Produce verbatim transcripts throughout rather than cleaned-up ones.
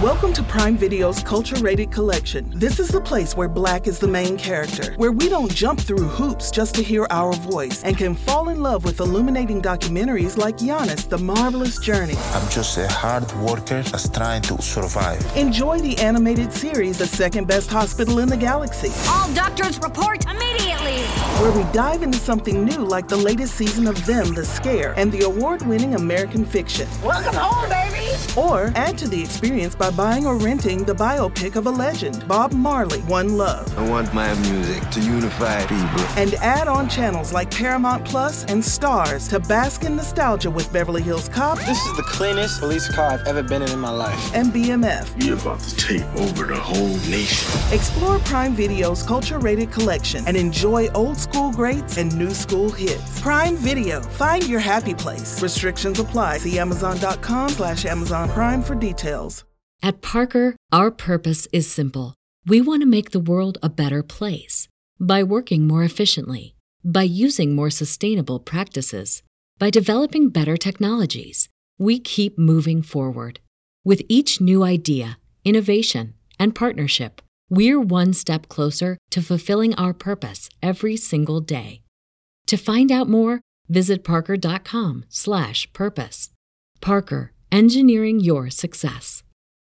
Welcome to Prime Video's Culture-Rated Collection. This is the place where Black is the main character, where we don't jump through hoops just to hear our voice, and can fall in love with illuminating documentaries like Giannis, The Marvelous Journey. I'm just a hard worker that's trying to survive. Enjoy the animated series, The Second Best Hospital in the Galaxy. All doctors report immediately! Where we dive into something new like the latest season of Them, The Scare, and the award-winning American Fiction. Welcome home, baby! Or add to the experience by buying or renting the biopic of a legend, Bob Marley, One Love. I want my music to unify people. And add on channels like Paramount Plus and Stars to bask in nostalgia with Beverly Hills Cop. This is the cleanest police car I've ever been in in my life. And B M F. You're about to take over the whole nation. Explore Prime Video's Culture-Rated Collection and enjoy old school greats and new school hits. Prime Video. Find your happy place. Restrictions apply. See Amazon.com slash Amazon Prime for details. At Parker, our purpose is simple. We want to make the world a better place by working more efficiently, by using more sustainable practices, by developing better technologies. We keep moving forward. With each new idea, innovation, and partnership, we're one step closer to fulfilling our purpose every single day. To find out more, visit parker.com slash purpose. Parker, engineering your success.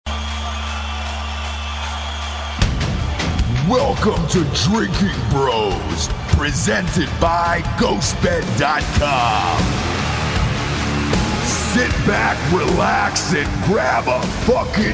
Welcome to Drinking Bros, presented by ghost bed dot com. Sit back, relax, and grab a fucking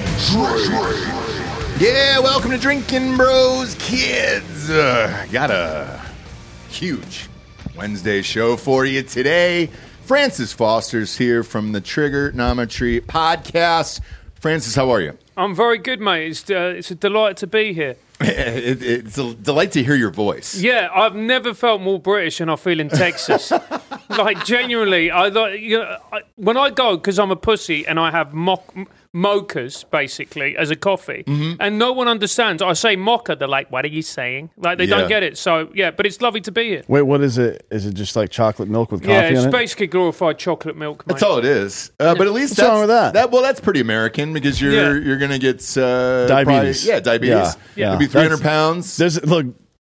drink. Yeah, welcome to Drinking Bros, kids. Uh, got a huge Wednesday show for you today. Francis Foster's here from the Trigonometry Podcast. Francis, how are you? I'm very good, mate. It's, uh, it's a delight to be here. it, it's a delight to hear your voice. Yeah, I've never felt more British than I feel in Texas. Like, genuinely, I like you know, I, when I go, because I'm a pussy and I have mock, mochas, basically, as a coffee, mm-hmm. and no one understands. I say mocha, they're like, what are you saying? Like, they yeah. don't get it. So, yeah, but it's lovely to be here. Wait, what is it? Is it just like chocolate milk with coffee yeah, in it? Yeah, it's basically glorified chocolate milk, mate. That's all it is. Uh, but at least What's that's, wrong with that? that? Well, that's pretty American because you're Yeah. you're going to get uh, Diabetes. Probably, yeah, diabetes. Yeah, yeah. It'll be three hundred pounds. There's look.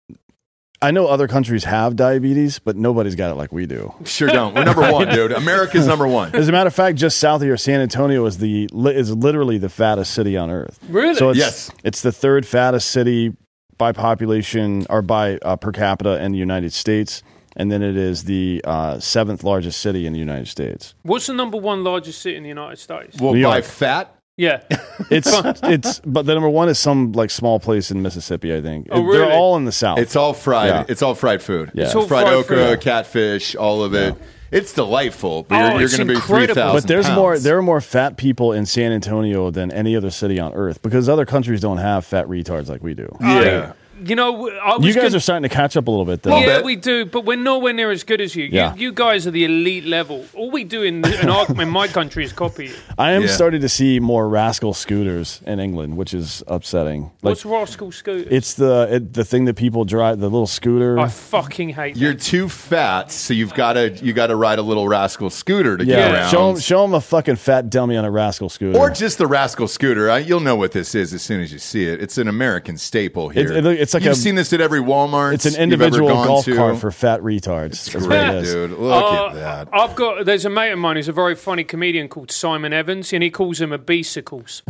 I know other countries have diabetes, but nobody's got it like we do. Sure don't. We're number one, dude. America's number one. As a matter of fact, just south of here, San Antonio is the is literally the fattest city on earth. Really? So it's, yes. It's the third fattest city by population or by uh, per capita in the United States, and then it is the uh, seventh largest city in the United States. What's the number one largest city in the United States? Well, New by York. Yeah. fat. It's it's but the number one is some like small place in Mississippi, I think. Oh, really? They're all in the South. It's all fried. Yeah. It's all fried food. Yeah. It's all fried, fried okra, food. catfish, all of it. Yeah. It's delightful. But Oh, you're, you're it's going to be incredible. three thousand But there's pounds. more. There are more fat people in San Antonio than any other city on earth because other countries don't have fat retards like we do. Yeah. You know, I was You guys gonna, are starting to catch up a little bit, though. Well, yeah, bit. we do, but we're nowhere near as good as you. Yeah. You, you guys are the elite level. All we do in, in, our, in my country is copy you. I am Yeah. starting to see more rascal scooters in England, which is upsetting. Like, What's Rascal Scooter? it's the it, the thing that people drive, the little scooter. I fucking hate You're that. too fat, so you've got to you got to ride a little rascal scooter to get yeah, around. show him, show him a fucking fat dummy on a rascal scooter. Or just the rascal scooter. I, you'll know what this is as soon as you see it. It's an American staple here. It- it- it's like You've a- seen this at every Walmart. it's an you've ever individual gone golf to. cart for fat retards. It's That's great, what it is. dude. Look Uh, at that. I've got. There's a mate of mine who's a very funny comedian called Simon Evans, and he calls them obesicles.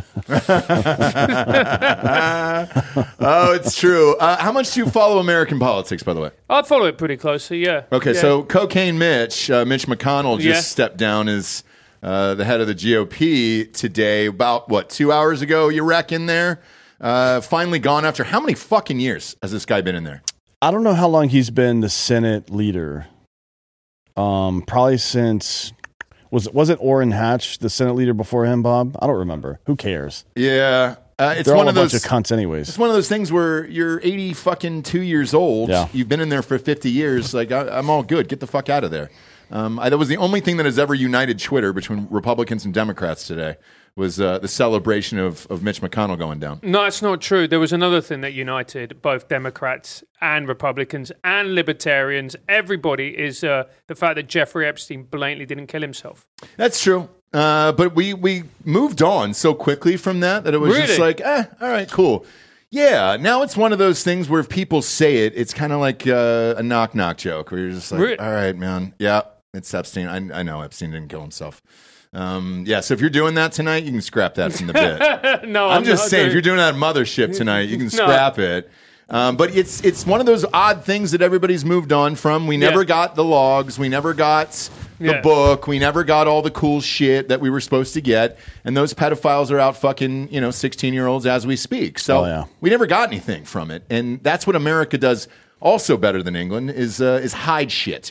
Oh, it's true. Uh, how much do you follow American politics, by the way? I follow it pretty closely. Yeah. Okay, Yeah. so Cocaine Mitch, uh, Mitch McConnell, just Yeah. stepped down as uh, the head of the G O P today. About what, two hours ago? You reckon there? Uh, finally gone after how many fucking years has this guy been in there? I don't know how long he's been the Senate leader. Um, probably since was wasn't Orrin Hatch the Senate leader before him, Bob? I don't remember. Who cares? Yeah, uh, it's They're one all of a those bunch of cunts, anyways. It's one of those things where you're eighty fucking two years old. Yeah. You've been in there for fifty years. Like I, I'm all good. Get the fuck out of there. Um, I, that was the only thing that has ever united Twitter between Republicans and Democrats today. Was uh, the celebration of, of Mitch McConnell going down. No, it's not true. There was another thing that united both Democrats and Republicans and Libertarians. Everybody is uh, the fact that Jeffrey Epstein blatantly didn't kill himself. That's true. Uh, but we we moved on so quickly from that that it was Really? just like, eh, all right, cool. Yeah, now it's one of those things where if people say it, it's kind of like uh, a knock knock joke where you're just like, Really? all right, man, yeah, it's Epstein. I, I know Epstein didn't kill himself. Um, yeah, so if you're doing that tonight, you can scrap that from the bit. no, I'm, I'm just not saying, doing- if you're doing that Mothership tonight, you can No. scrap it. Um, but it's it's one of those odd things that everybody's moved on from. We never Yeah. got the logs. We never got the Yeah. book. We never got all the cool shit that we were supposed to get. And those pedophiles are out fucking, you know, sixteen-year-olds as we speak. So Oh, yeah. we never got anything from it. And that's what America does also better than England is uh, is hide shit.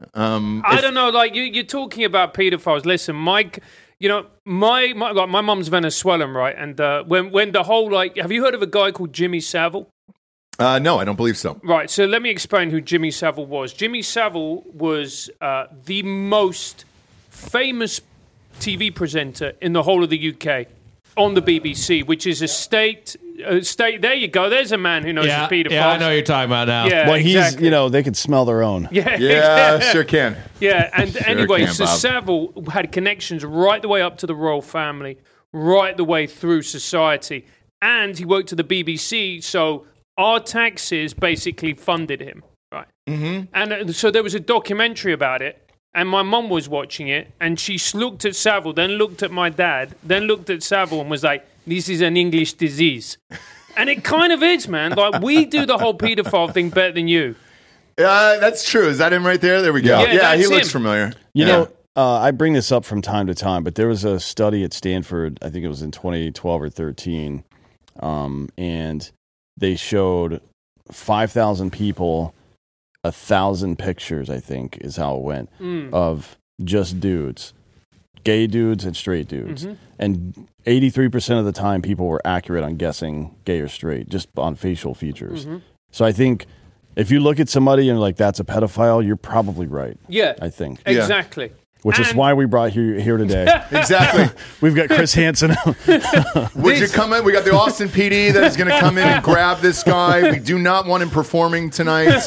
Um, I if- don't know. Like you, you're talking about pedophiles. Listen, Mike. You know, my my like my mum's Venezuelan, right? And uh, when when the whole like, have you heard of a guy called Jimmy Savile? Uh, no, I don't believe so. Right. So let me explain who Jimmy Savile was. Jimmy Savile was uh, the most famous T V presenter in the whole of the U K on the B B C, which is a state. Uh, state. There you go. There's a man who knows Yeah, his pedophiles. yeah, I know what you're talking about now. Yeah, well, he's, exactly. you know, they could smell their own. Yeah, Yeah, sure can. Yeah, and Sure anyway, can, so Bob. Savile had connections right the way up to the royal family, right the way through society, and he worked at the B B C, so our taxes basically funded him, right? Mm-hmm. And uh, so there was a documentary about it, and my mum was watching it, and she s- looked at Savile, then looked at my dad, then looked at Savile and was like, "This is an English disease." And it kind of is, man. Like, we do the whole paedophile thing better than you. Uh, that's true. Is that him right there? There we go. Yeah, Yeah, he that's looks him. familiar. You Yeah. know, uh, I bring this up from time to time, but there was a study at Stanford, I think it was in twenty twelve or thirteen, um, and they showed five thousand people, a thousand pictures, I think is how it went, Mm. of just dudes, gay dudes and straight dudes. Mhm. And eighty-three percent of the time, people were accurate on guessing gay or straight, just on facial features. Mhm. So I think if you look at somebody and you're like, that's a pedophile, you're probably right. Yeah. I think. Exactly. Which is And- why we brought you here today. Exactly. We've got Chris Hansen. Would you come in? We got the Austin P D that is going to come in and grab this guy. We do not want him performing tonight.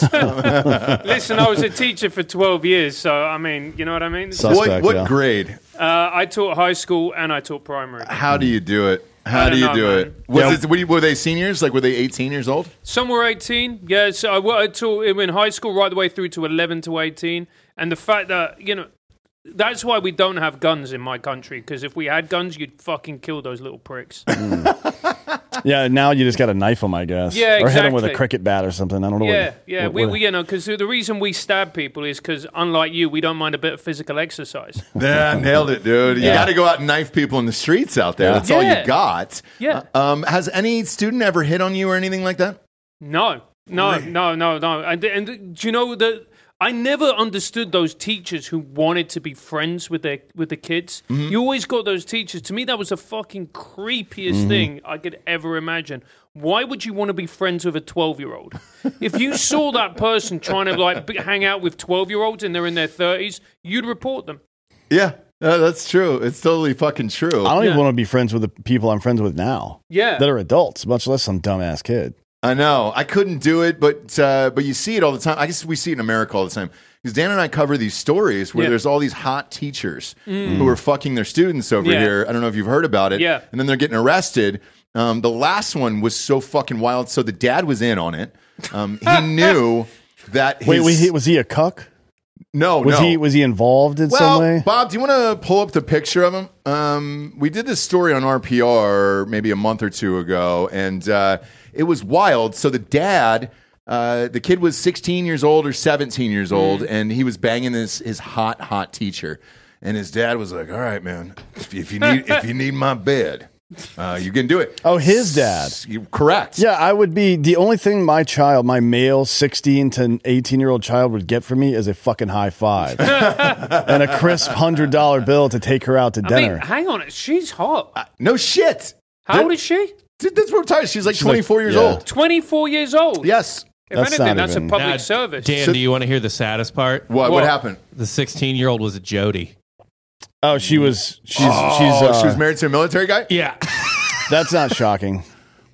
Listen, I was a teacher for twelve years, so I mean, you know what I mean? what what grade? Uh, I taught high school and I taught primary. How do you do it? How I do don't you know, do man. it? Was Yeah. it were, you- were they seniors? Like, were they eighteen years old? Some were eighteen. Yeah, so I, wo- I taught him in high school right the way through to eleven to eighteen. And the fact that, you know, that's why we don't have guns in my country, because if we had guns, you'd fucking kill those little pricks. Yeah, now you just got to knife them, I guess. Yeah, Or hit them with a exactly. cricket bat or something. I don't know. Yeah, what, yeah. what- we, what- we, you know, because the reason we stab people is because, unlike you, we don't mind a bit of physical exercise. Yeah, nailed it, dude. You Yeah. got to go out and knife people in the streets out there. Yeah. That's all Yeah. you got. Yeah. Uh, um, has any student ever hit on you or anything like that? No, no, no, no, no. And, and do you know that I never understood those teachers who wanted to be friends with their with the kids. Mm-hmm. You always got those teachers. To me, that was the fucking creepiest Mhm. thing I could ever imagine. Why would you want to be friends with a twelve-year-old? If you saw that person trying to like be- hang out with twelve-year-olds and they're in their thirties, you'd report them. Yeah, uh, that's true. It's totally fucking true. I don't even want to be friends with the people I'm friends with now. Yeah. That are adults, much less some dumbass kid. I know. I couldn't do it, but uh, but you see it all the time. I guess we see it in America all the time. Because Dan and I cover these stories where Yeah. there's all these hot teachers Mm. who are fucking their students over Yeah. here. I don't know if you've heard about it. Yeah. And then they're getting arrested. Um, the last one was so fucking wild. So the dad was in on it. Um, he knew that his... Wait, was he, was he a cuck? No, was no. he was he involved in well, some way? Bob, do you want to pull up the picture of him? Um, we did this story on R P R maybe a month or two ago, and uh, it was wild. So the dad, uh, the kid was sixteen years old or seventeen years old, and he was banging this his hot, hot teacher. And his dad was like, "All right, man, if, if you need if you need my bed, uh, you can do it." Oh, his dad. You- correct. Yeah, I would be the only thing my child, my male sixteen to eighteen year old child would get from me is a fucking high five and a crisp one hundred dollar bill to take her out to I dinner. mean, hang on, she's hot. No shit. How old is she? Dude, that's what I'm talking. She's like She's like- twenty-four years yeah. old. twenty-four years old. Yes. If That's anything, not that's even- a public Now, service. Dan, So- do you want to hear the saddest part? What? What What? happened? The sixteen-year-old was a Jody. Oh, she was. She's. Oh, she's. Uh, she was married to a military guy. Yeah. That's not shocking.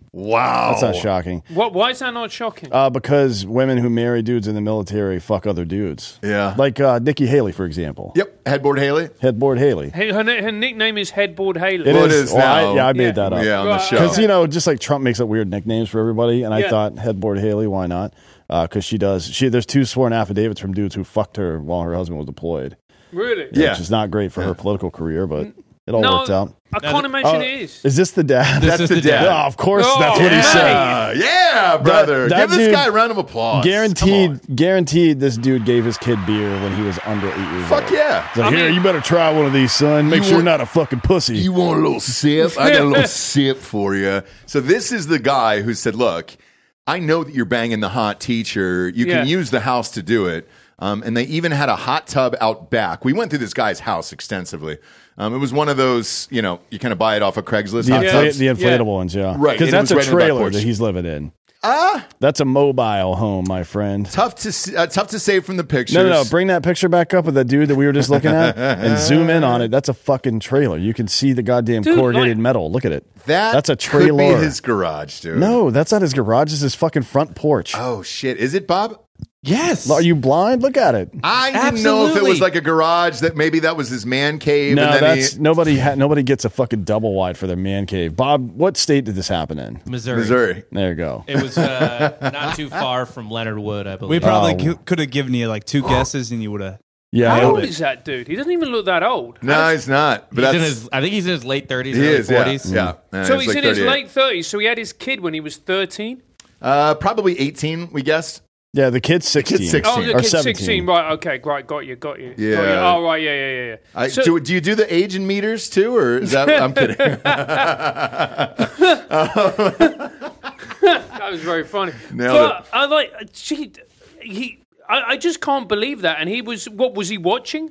Wow. That's not shocking. What? Why is that not shocking? Uh, because women who marry dudes in the military fuck other dudes. Yeah. Like uh, Nikki Haley, for example. Yep. Headboard Haley. Headboard Haley. Hey, her, her nickname is Headboard Haley. It Well, is. it is well, now. I, yeah, I made Yeah. that up. Yeah, on the Right, show. Because, okay. you know, just like Trump makes up weird nicknames for everybody. And I Yeah. thought Headboard Haley, why not? Because uh, she does. She There's two sworn affidavits from dudes who fucked her while her husband was deployed. Really? Yeah. Which is not great for Yeah. her political career, but it all No, worked out. I can't imagine Oh, it is. Is this the dad? That's is the the dad. Oh, of course, Oh, that's what he yeah. said. Uh, yeah, brother. that Give this dude- guy a round of applause. Come Guaranteed, on. guaranteed. This dude gave his kid beer when he was under eight years old. Fuck yeah. He's like, I here, mean- you better try one of these, son. Make You sure you're want- not a fucking pussy. You want a little sip? I got a little sip for you. So this is the guy who said, look, I know that you're banging the hot teacher. You Yeah. can use the house to do it. Um, and they even had a hot tub out back. We went through this guy's house extensively. Um, it was one of those, you know, you kind of buy it off of Craigslist. the, hot infla- tubs. the inflatable ones, yeah. Right, Because and it that's was a right in the back trailer porch. that he's living in. Ah, That's a mobile home, my friend. tough to s- uh, tough to save from the pictures. No, no, no. Bring that picture back up of that dude that we were just looking at and zoom in on it. That's a fucking trailer. You can see the goddamn Dude, corrugated like- metal. Look at it. That That's a could trailer. be his garage, dude. No, that's not his garage. It's his fucking front porch. Oh shit, is it, Bob? Yes. Are you blind? Look at it. I didn't know if it Absolutely. was like a garage that maybe that was his man cave. No, and then that's he, nobody. Ha- nobody gets a fucking double wide for their man cave. Bob, what state did this happen in? Missouri. Missouri. There you go. It was uh, not too far from Leonard Wood, I believe. We probably Oh. cou- could have given you like two guesses and you would have. Yeah, How I- old is that dude? He doesn't even look that old. No, he's not. But He's in that's his, I think he's in his late thirties, he early is. Yeah, forties. yeah. Uh, So he's like in his thirty-eight. late thirties. So he had his kid when he was thirteen. Uh, probably eighteen. We guessed. yeah. The kid's sixteen. kid's sixteen. Oh, the or kid's seventeen. sixteen. Right. Okay. Right. Got you. Got you. Yeah. Got you. Oh, right. Yeah. Yeah. Yeah. yeah. I, So- do, do you do the age in meters too, or is that? I'm kidding. That was very funny. Nailed but it. I like. Gee, he. I, I just can't believe that. And he was. What was he watching?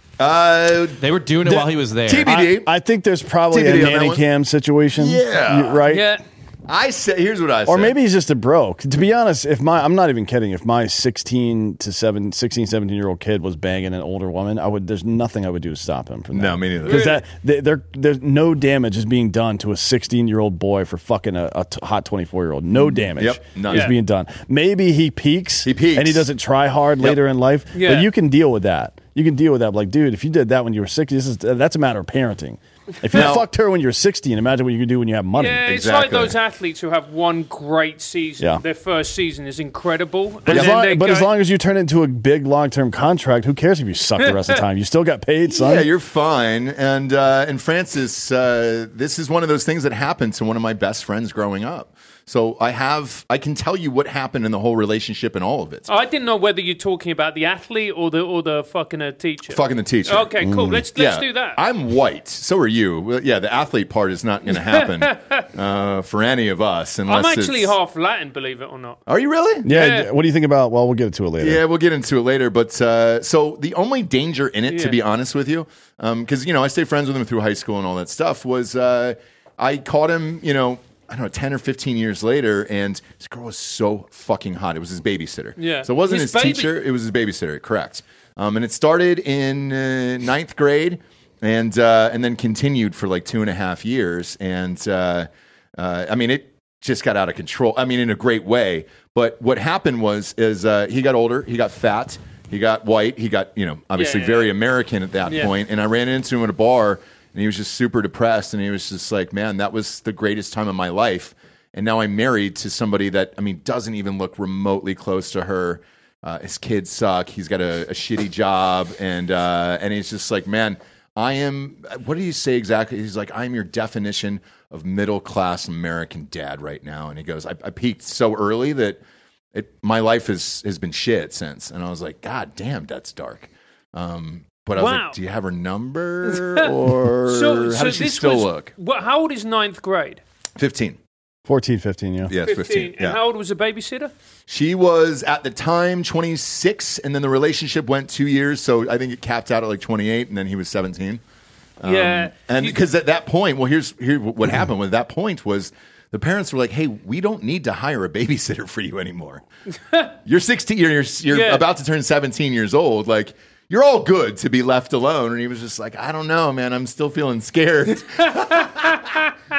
Uh, They were doing it while he was there. T B D. I, I think there's probably T B D a on that nanny one. cam situation. Yeah. You- right. Yeah. I say. Here's what I say. Or maybe he's just a broke. To be honest, if my I'm not even kidding, if my sixteen to seven, sixteen, seventeen year old kid was banging an older woman, I would there's nothing I would do to stop him from that. No, me neither. Because that they, there there's no damage is being done to a sixteen year old boy for fucking a, a t- hot twenty-four year old. No damage Yep, none. is Yeah. being done. Maybe he peaks, He peaks. and he doesn't try hard later in life. Yeah. But you can deal with that. You can deal with that. Like, dude, if you did that when you were sixty, this is that's a matter of parenting. If you Now- fucked her when you're sixteen, imagine what you can do when you have money. Yeah, it's like Exactly. those athletes who have one great season. Yeah. Their first season is incredible. But, and as then long, they but go, as long as you turn it into a big long term contract, who cares if you suck the rest of the time? You still got paid, son. Yeah, you're fine. And uh, and Francis, uh, this is one of those things that happened to one of my best friends growing up. So I have, I can tell you what happened in the whole relationship and all of it. I didn't know whether you're talking about the athlete or the or the fucking uh, teacher. Fucking the teacher. Okay, cool. Let's let's Yeah, do that. I'm white. So are you. Well, yeah, the athlete part is not going to happen uh, for any of us. Unless I'm actually it's- half Latin, believe it or not. Are you really? yeah, Yeah. What do you think about? Well, we'll get to it later. Yeah, we'll get into it later. But uh, so the only danger in it, Yeah. to be honest with you, because you know I stayed friends with him through high school and all that stuff, was uh, I caught him, you know, I don't know, ten or fifteen years later, and this girl was so fucking hot. It was his babysitter. Yeah. So it wasn't His his, baby- teacher; it was his babysitter. Correct. Um, and it started in uh, ninth grade, and uh, and then continued for like two and a half years. And uh, uh, I mean, it just got out of control. I mean, in a great way. But what happened was, is uh, he got older, he got fat, he got white, he got, you know, obviously Yeah. very American at that Yeah. point. And I ran into him at a bar, and he was just super depressed, and he was just like, man, that was the greatest time of my life. And now I'm married to somebody that, I mean, doesn't even look remotely close to her. Uh, his kids suck. He's got a, a shitty job, and uh, and he's just like, man, I am. What did he say exactly? He's like, I'm your definition of middle class American dad right now. And he goes, I, I peaked so early that it, my life has has been shit since. And I was like, God damn, that's dark. Um, but I was Wow. like, do you have her number, or So, how so does she this still was, look? What, how old is ninth grade? Fifteen. fourteen, fifteen, yeah. Yes, fifteen. And Yeah. how old was the babysitter? She was at the time twenty-six, and then the relationship went two years. So I think it capped out at like twenty-eight, and then he was seventeen. Um, Yeah. and You- because at that point, well, here's here what happened. With that point was the parents were like, "Hey, we don't need to hire a babysitter for you anymore. You're sixteen. You're you're, you're Yeah. about to turn seventeen years old. Like." You're all good to be left alone. And he was just like, I don't know, man. I'm still feeling scared.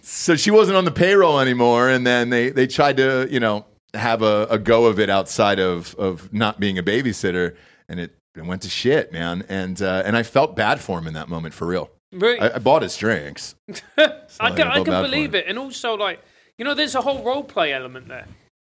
So she wasn't on the payroll anymore, and then they, they tried to, you know, have a, a go of it outside of, of not being a babysitter, and it, it went to shit, man. And uh, and I felt bad for him in that moment, for real. Really? I, I bought his drinks. So I can, I felt can bad believe for him. it. And also, like, you know, there's a whole role play element there.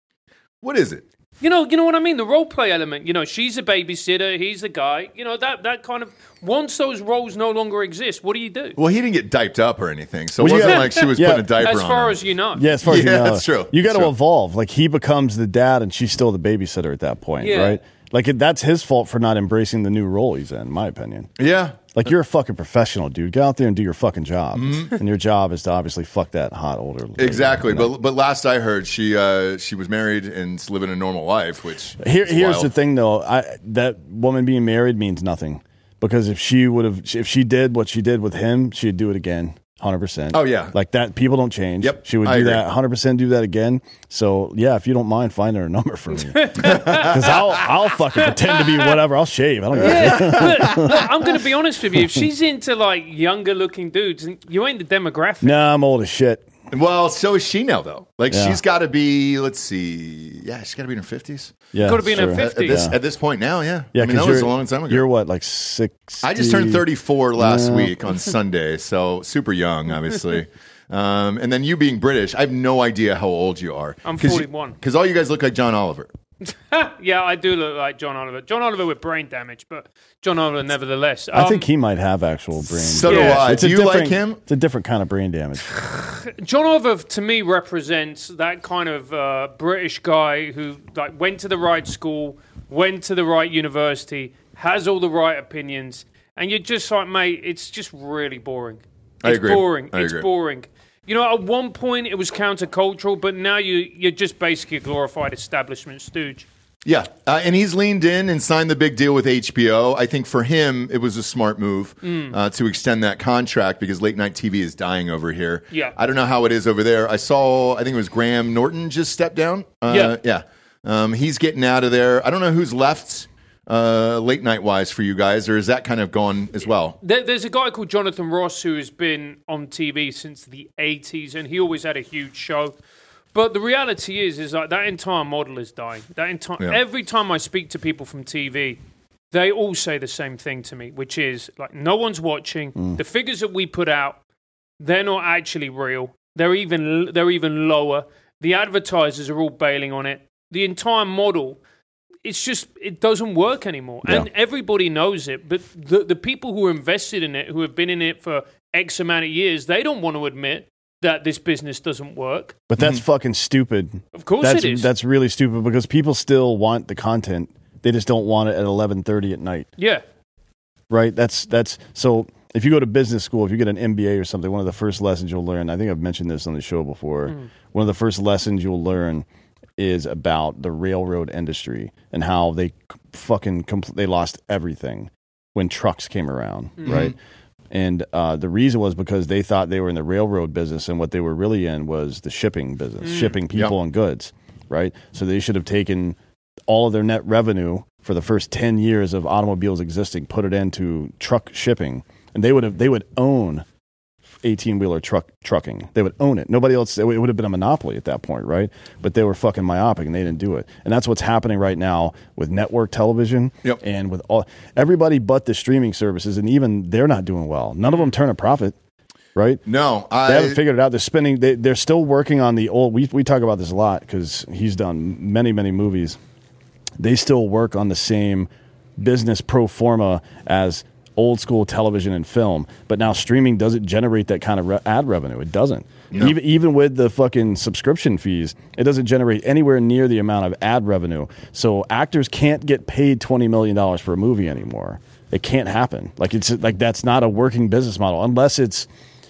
What is it? You know, you know what I mean? The role play element. You know, she's a babysitter, he's the guy. You know, that that kind of, once those roles no longer exist, what do you do? Well, he didn't get diped up or anything, so Well, it you wasn't got- like she was yeah. putting a diaper As on far him. as you know. Yeah, as far as Yeah, you know. that's true. You got That's to true. evolve. Like, he becomes the dad, and she's still the babysitter at that point, Yeah. right? Like, it, that's his fault for not embracing the new role he's in, in my opinion. Yeah. Like, you're a fucking professional, dude. Get out there and do your fucking job. Mm-hmm. And your job is to obviously fuck that hot older lady. Exactly, you know? but but last I heard, she uh, she was married and living a normal life. Which Here, is here's wild. the thing, though. I, that woman being married means nothing, because if she would have, if she did what she did with him, she'd do it again, hundred percent. Oh, yeah. like that. People don't change. Yep, she would I do agree. that, hundred percent. Do that again. So yeah, if you don't mind, find her a number for me, because I'll I'll fucking pretend to be whatever. I'll shave. I don't. Give a Yeah, shit. look, look, I'm going to be honest with you. If she's into like younger looking dudes, you ain't the demographic. Nah, I'm old as shit. Well, so is she now, though. Like, Yeah. she's got to be, let's see, yeah, she's got to be in her fifties. Yeah, Gotta be in her sure. At, at fifties. this, Yeah. at this point now, yeah. Yeah, I mean, that 'cause was a you're- long time ago. You're what, like six? I just turned thirty-four last Yeah. week on Sunday, so super young, obviously. um, and then you being British, I have no idea how old you are. I'm forty-one. Because all you guys look like John Oliver. Yeah, I do look like John Oliver. John Oliver with brain damage, but John Oliver nevertheless. I Um, think he might have actual brain. So do I. It's Do a you like different- him? It's a different kind of brain damage. John Oliver to me represents that kind of uh, British guy who like went to the right school, went to the right university, has all the right opinions, and you're just like, mate, it's just really boring. It's I agree. boring. I it's agree. boring. You know, at one point it was countercultural, but now you you're just basically a glorified establishment stooge. Yeah, uh, and he's leaned in and signed the big deal with H B O. I think for him, it was a smart move Mm. uh, to extend that contract because late night T V is dying over here. Yeah. I don't know how it is over there. I saw, I think it was Graham Norton just stepped down. Uh, Yeah. yeah. Um, he's getting out of there. I don't know who's left uh, late night wise for you guys, or is that kind of gone as well? There, there's a guy called Jonathan Ross who has been on T V since the eighties, and he always had a huge show. But the reality is, is like that entire model is dying. That entire Yeah. every time I speak to people from T V, they all say the same thing to me, which is like no one's watching. Mm. The figures that we put out, they're not actually real. They're even they're even lower. The advertisers are all bailing on it. The entire model, it's just it doesn't work anymore, Yeah. and everybody knows it. But the the people who are invested in it, who have been in it for X amount of years, they don't want to admit that this business doesn't work. But that's fucking stupid. Of course that's, it is. That's really stupid because people still want the content. They just don't want it at eleven thirty at night, Yeah. right? That's that's so. If you go to business school, if you get an M B A or something, one of the first lessons you'll learn. I think I've mentioned this on the show before. Mm. One of the first lessons you'll learn is about the railroad industry and how they fucking compl- they lost everything when trucks came around, Mhm. right? And uh, the reason was because they thought they were in the railroad business, and what they were really in was the shipping business, Mm. shipping people and goods, right? So they should have taken all of their net revenue for the first ten years of automobiles existing, put it into truck shipping, and they would have they would own eighteen-wheeler truck trucking. They would own it. Nobody else. It would have been a monopoly at that point, right? But they were fucking myopic, and they didn't do it. And that's what's happening right now with network television Yep. and with all everybody but the streaming services, and even they're not doing well. None of them turn a profit, right? No, They I haven't figured it out. They're spending. They, they're still working on the old. We we talk about this a lot because he's done many many movies. They still work on the same business pro forma as old school television and film, but now streaming doesn't generate that kind of re- ad revenue. It doesn't. No. Even even with the fucking subscription fees, it doesn't generate anywhere near the amount of ad revenue. So actors can't get paid twenty million dollars for a movie anymore. It can't happen. Like it's like that's not a working business model unless it's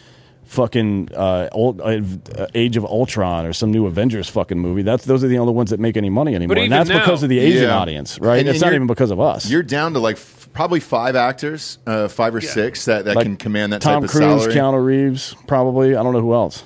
fucking uh, old, uh, Age of Ultron or some new Avengers fucking movie. That's those are the only ones that make any money anymore, and even that's now- because of the Asian Yeah. audience, right? And- it's and not you're- even because of us. You're down to like f- probably five actors, uh, five or Yeah. six that, that Like can command that Tom type Cruise, of salary. Keanu Reeves, probably. I don't know who else.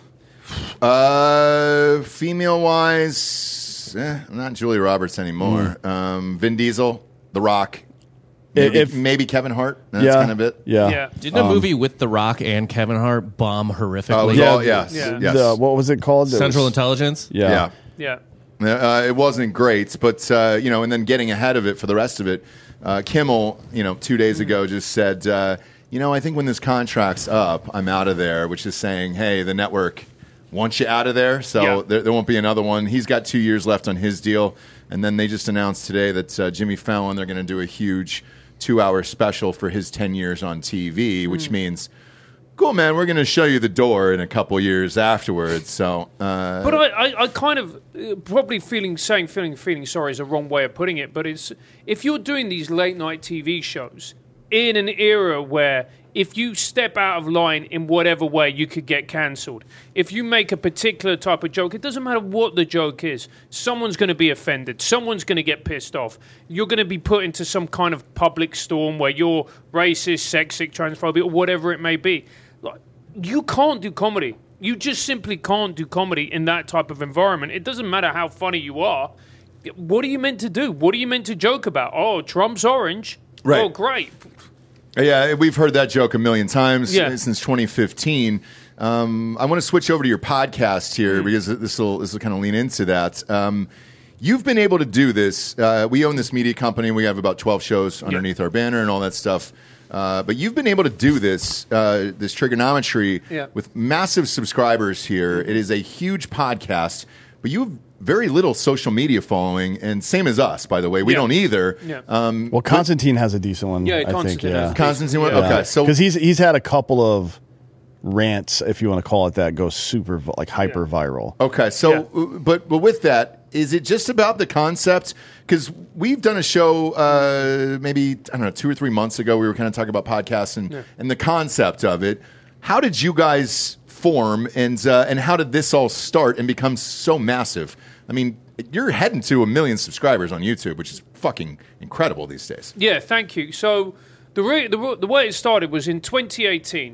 Uh, female wise, eh, not Julia Roberts anymore. Mm. Um, Vin Diesel, The Rock. Maybe, If- maybe Kevin Hart. That's Yeah. kind of it. Yeah. Yeah. Didn't a Um, movie with The Rock and Kevin Hart bomb Oh, horrifically? yeah. all- yes. Yeah. Yes. The, what was it called? It Central was- Intelligence? Yeah. yeah. Yeah. Uh, it wasn't great, but uh, you know, and then getting ahead of it for the rest of it, uh, Kimmel, you know, two days ago just said, uh, you know, I think when this contract's up, I'm out of there, which is saying, hey, the network wants you out of there, so Yeah. there, there won't be another one. He's got two years left on his deal, and then they just announced today that uh, Jimmy Fallon, they're going to do a huge two-hour special for his ten years on T V, which Mm. means, cool, man, we're going to show you the door in a couple years afterwards. So, uh, But I, I, I kind of uh, probably feeling saying feeling feeling sorry is a wrong way of putting it. But it's if you're doing these late night T V shows in an era where if you step out of line in whatever way, you could get cancelled. If you make a particular type of joke, it doesn't matter what the joke is. Someone's going to be offended. Someone's going to get pissed off. You're going to be put into some kind of public storm where you're racist, sexist, transphobic, or whatever it may be. Like, you can't do comedy. You just simply can't do comedy in that type of environment. It doesn't matter how funny you are. What are you meant to do? What are you meant to joke about? Oh, Trump's orange. Right. Oh, great. Yeah, we've heard that joke a million times Yeah. since twenty fifteen. Um, I want to switch over to your podcast here Mm. because this will this will kind of lean into that. Um, you've been able to do this. Uh, we own this media company. We have about twelve shows underneath our banner and all that stuff. Uh, but you've been able to do this, uh, this trigonometry Yeah. with massive subscribers here. It is a huge podcast, but you have very little social media following, and same as us, by the way. We Yeah. don't either. Yeah. Um, Well, Constantine has a decent one. Yeah, I think. Constantine Yeah. has a Constantine, Yeah. okay. So because he's he's had a couple of rants, if you want to call it that, go super vi- like hyper viral. Okay, so uh, but but with that, is it just about the concept? Because we've done a show uh, maybe I don't know two or three months ago. We were kind of talking about podcasts and Yeah. and the concept of it. How did you guys form, and uh, and how did this all start and become so massive? I mean, you're heading to a million subscribers on YouTube, which is fucking incredible these days. Yeah, thank you. So the re- the, re- the way it started was in twenty eighteen.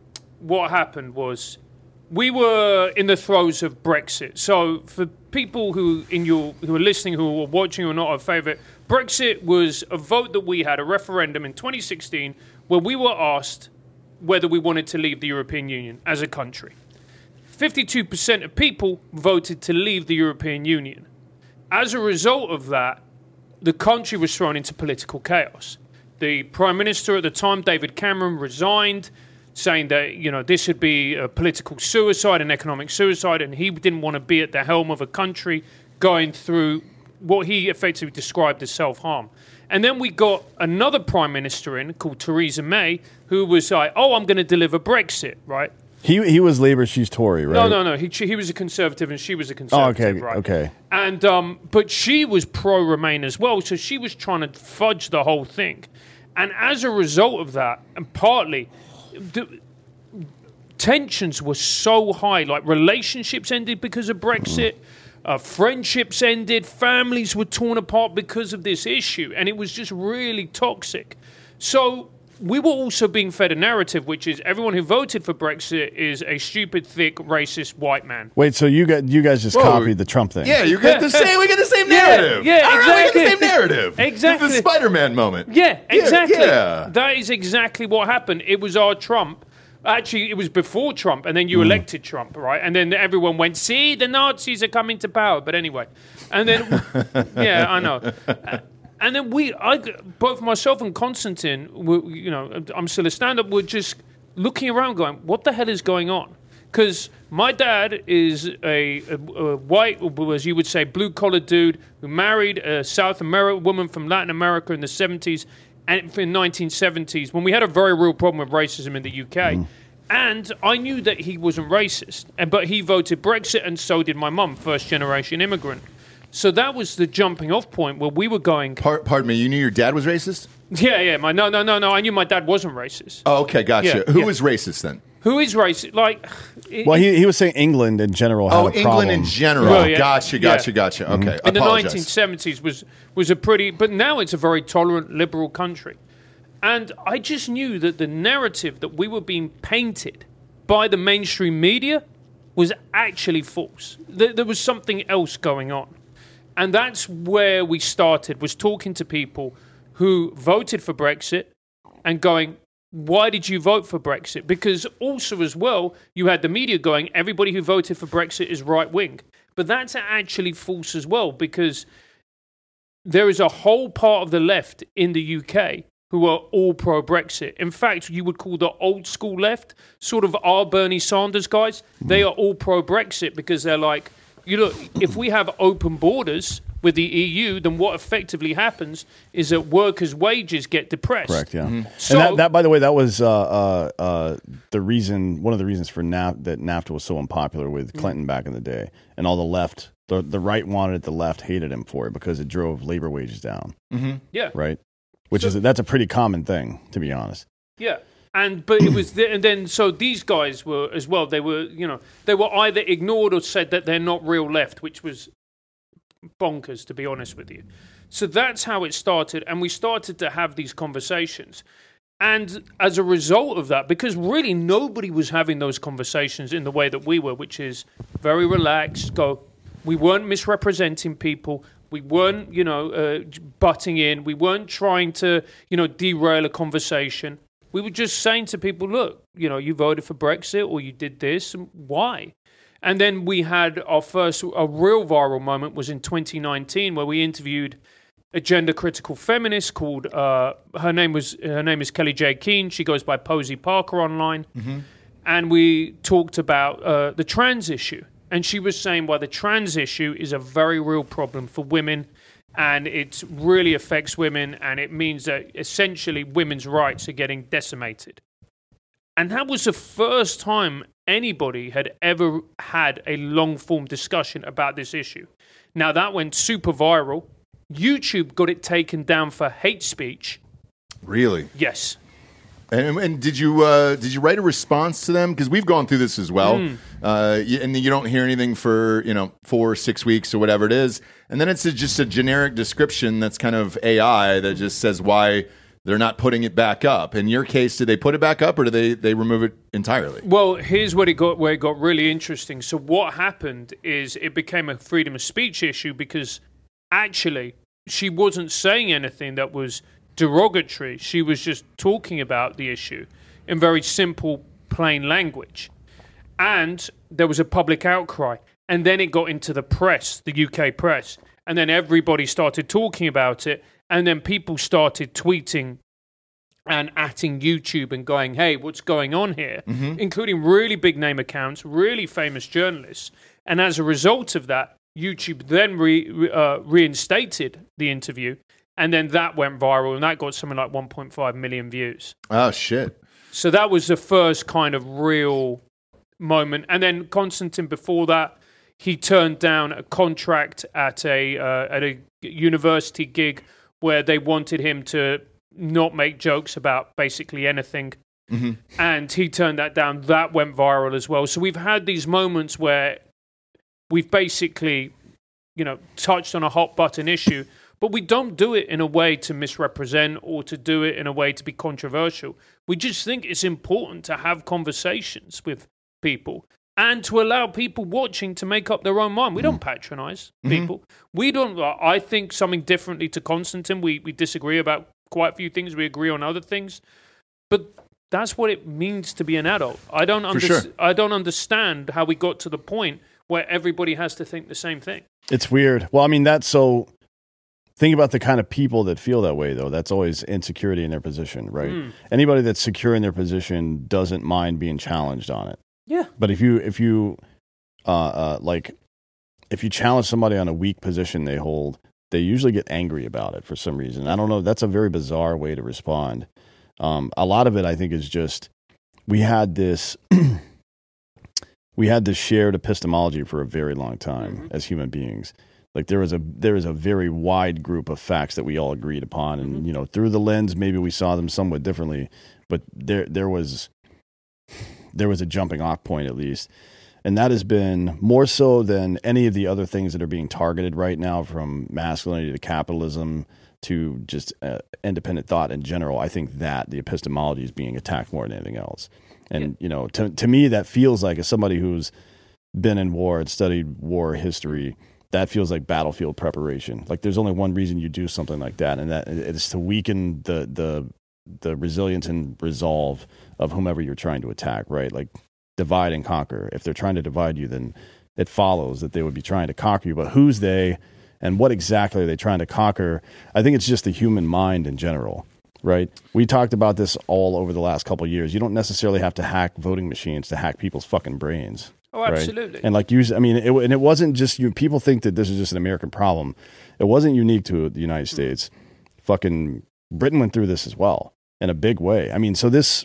What happened was we were in the throes of Brexit. So for people who in your who are listening, who are watching, or not our favourite, Brexit was a vote that we had, a referendum in twenty sixteen, where we were asked whether we wanted to leave the European Union as a country. fifty-two percent of people voted to leave the European Union. As a result of that, the country was thrown into political chaos. The Prime Minister at the time, David Cameron, resigned, saying that, you know, this would be a political suicide and economic suicide, and he didn't want to be at the helm of a country going through what he effectively described as self-harm. And then we got another Prime Minister in called Theresa May, who was like, oh, I'm going to deliver Brexit, right? He he was Labour, she's Tory, right? No, no, no. He he was a conservative and she was a conservative, Oh, okay, right? okay. And um, but she was pro-Remain as well, so she was trying to fudge the whole thing. And as a result of that, and partly, the tensions were so high, like relationships ended because of Brexit, uh, friendships ended, families were torn apart because of this issue, and it was just really toxic. So we were also being fed a narrative, which is everyone who voted for Brexit is a stupid, thick, racist white man. Wait, so you got you guys just Whoa. copied the Trump thing? Yeah, you get the same. We get the same Yeah, narrative. yeah, All right, exactly. we get the same narrative. Exactly. It's the Spider-Man moment. Yeah, exactly. Yeah. That is exactly what happened. It was our Trump. Actually, it was before Trump, and then you Mm. elected Trump, right? And then everyone went, see, the Nazis are coming to power. But anyway, and then, yeah, I know. Uh, And then we, I, both myself and Constantine, we, you know, I'm still a stand-up, we're just looking around going, what the hell is going on? Because my dad is a, a, a white, as you would say, blue-collar dude who married a South American woman from Latin America in the seventies and in nineteen seventies, when we had a very real problem with racism in the U K. Mm. And I knew that he wasn't racist, but he voted Brexit, and so did my mum, first-generation immigrant. So that was the jumping off point where we were going. Par- pardon me, you knew your dad was racist? Yeah, yeah. My no, no, no, no. I knew my dad wasn't racist. Oh, okay, gotcha. Yeah, Who yeah. was racist then? Who is racist? Like, it, Well, he he was saying England in general had Oh, a England problem. in general. Well, yeah. Gotcha, gotcha, Yeah. gotcha. Okay, in the apologize. nineteen seventies was was a pretty, but now it's a very tolerant, liberal country. And I just knew that the narrative that we were being painted by the mainstream media was actually false. There, there was something else going on. And that's where we started, was talking to people who voted for Brexit and going, why did you vote for Brexit? Because also as well, you had the media going, everybody who voted for Brexit is right-wing. But that's actually false as well, because there is a whole part of the left in the U K who are all pro-Brexit. In fact, you would call the old school left, sort of our Bernie Sanders guys, they are all pro-Brexit because they're like, you know, if we have open borders with the E U, then what effectively happens is that workers' wages get depressed. Correct, yeah. Mm-hmm. So, and that, that, by the way, that was uh, uh, uh, the reason, one of the reasons for N A F, that NAFTA was so unpopular with Clinton mm-hmm. back in the day. And all the left, the, the right wanted it, the left hated him for it because it drove labor wages down. Mm-hmm. Yeah. Right? Which so, is, that's a pretty common thing, to be honest. Yeah. And but it was the, and then so these guys were as well, they were, you know, they were either ignored or said that they're not real left, which was bonkers, to be honest with you. So that's how it started, and we started to have these conversations. And as a result of that, because really nobody was having those conversations in the way that we were, which is very relaxed, go, we weren't misrepresenting people, we weren't, you know, uh, butting in, we weren't trying to, you know, derail a conversation. We were just saying to people, look, you know, you voted for Brexit or you did this, and why? And then we had our first, a real viral moment was in twenty nineteen, where we interviewed a gender critical feminist called, uh, her name was, her name is Kelly J. Keane. She goes by Posey Parker online. Mm-hmm. And we talked about uh, the trans issue. And she was saying, well, the trans issue is a very real problem for women, and it really affects women, and it means that essentially women's rights are getting decimated. And that was the first time anybody had ever had a long-form discussion about this issue. Now, that went super viral. YouTube got it taken down for hate speech. Really? Yes. And, and did you uh, did you write a response to them? Because we've gone through this as well, Mm. uh, y- and you don't hear anything for you know four or six weeks or whatever it is, and then it's a, just a generic description that's kind of A I that just says why they're not putting it back up. In your case, did they put it back up or did they they remove it entirely? Well, here's what it got where it got really interesting. So what happened is it became a freedom of speech issue because actually she wasn't saying anything that was derogatory. She was just talking about the issue in very simple, plain language. And there was a public outcry. And then it got into the press, the U K press. And then everybody started talking about it. And then people started tweeting and atting YouTube and going, hey, what's going on here? Mm-hmm. Including really big name accounts, really famous journalists. And as a result of that, YouTube then re, uh, reinstated the interview. And then that went viral, and that got something like one point five million views. Oh, shit. So that was the first kind of real moment. And then Konstantin, before that, he turned down a contract at a uh, at a university gig where they wanted him to not make jokes about basically anything. Mm-hmm. And he turned that down. That went viral as well. So we've had these moments where we've basically, you know, touched on a hot button issue, but we don't do it in a way to misrepresent or to do it in a way to be controversial. We just think it's important to have conversations with people and to allow people watching to make up their own mind. We don't patronize Mm-hmm. people. We don't, I think something differently to Konstantin. We, we disagree about quite a few things. We agree on other things. But that's what it means to be an adult. I don't, under- sure. I don't understand how we got to the point where everybody has to think the same thing. It's weird. Well, I mean, that's so... Think about the kind of people that feel that way, though. That's always insecurity in their position, right? Mm. Anybody that's secure in their position doesn't mind being challenged on it. Yeah. But if you, if you, uh, uh, like, if you challenge somebody on a weak position they hold, they usually get angry about it for some reason. I don't know. That's a very bizarre way to respond. Um, a lot of it, I think, is just we had this, we had this shared epistemology for a very long time mm-hmm. as human beings. Like there was a there was a very wide group of facts that we all agreed upon, and mm-hmm. you know, through the lens, maybe we saw them somewhat differently, but there there was there was a jumping off point at least, and that has been more so than any of the other things that are being targeted right now, from masculinity to capitalism to just uh, independent thought in general. I think that the epistemology is being attacked more than anything else, and yeah. you know, to to me, that feels like as somebody who's been in war and studied war history. that feels like battlefield preparation. Like there's only one reason you do something like that, and that it is to weaken the the the resilience and resolve of whomever you're trying to attack, right? Like divide and conquer. If they're trying to divide you, then it follows that they would be trying to conquer you. But who's they, and what exactly are they trying to conquer? I think it's just the human mind in general, right? We talked about this all over the last couple of years. You don't necessarily have to hack voting machines to hack people's fucking brains. Oh, absolutely. Right? And like you, I mean, it, and it wasn't just you. People think that this is just an American problem. It wasn't unique to the United States. Mm. Fucking Britain went through this as well in a big way. I mean, so this,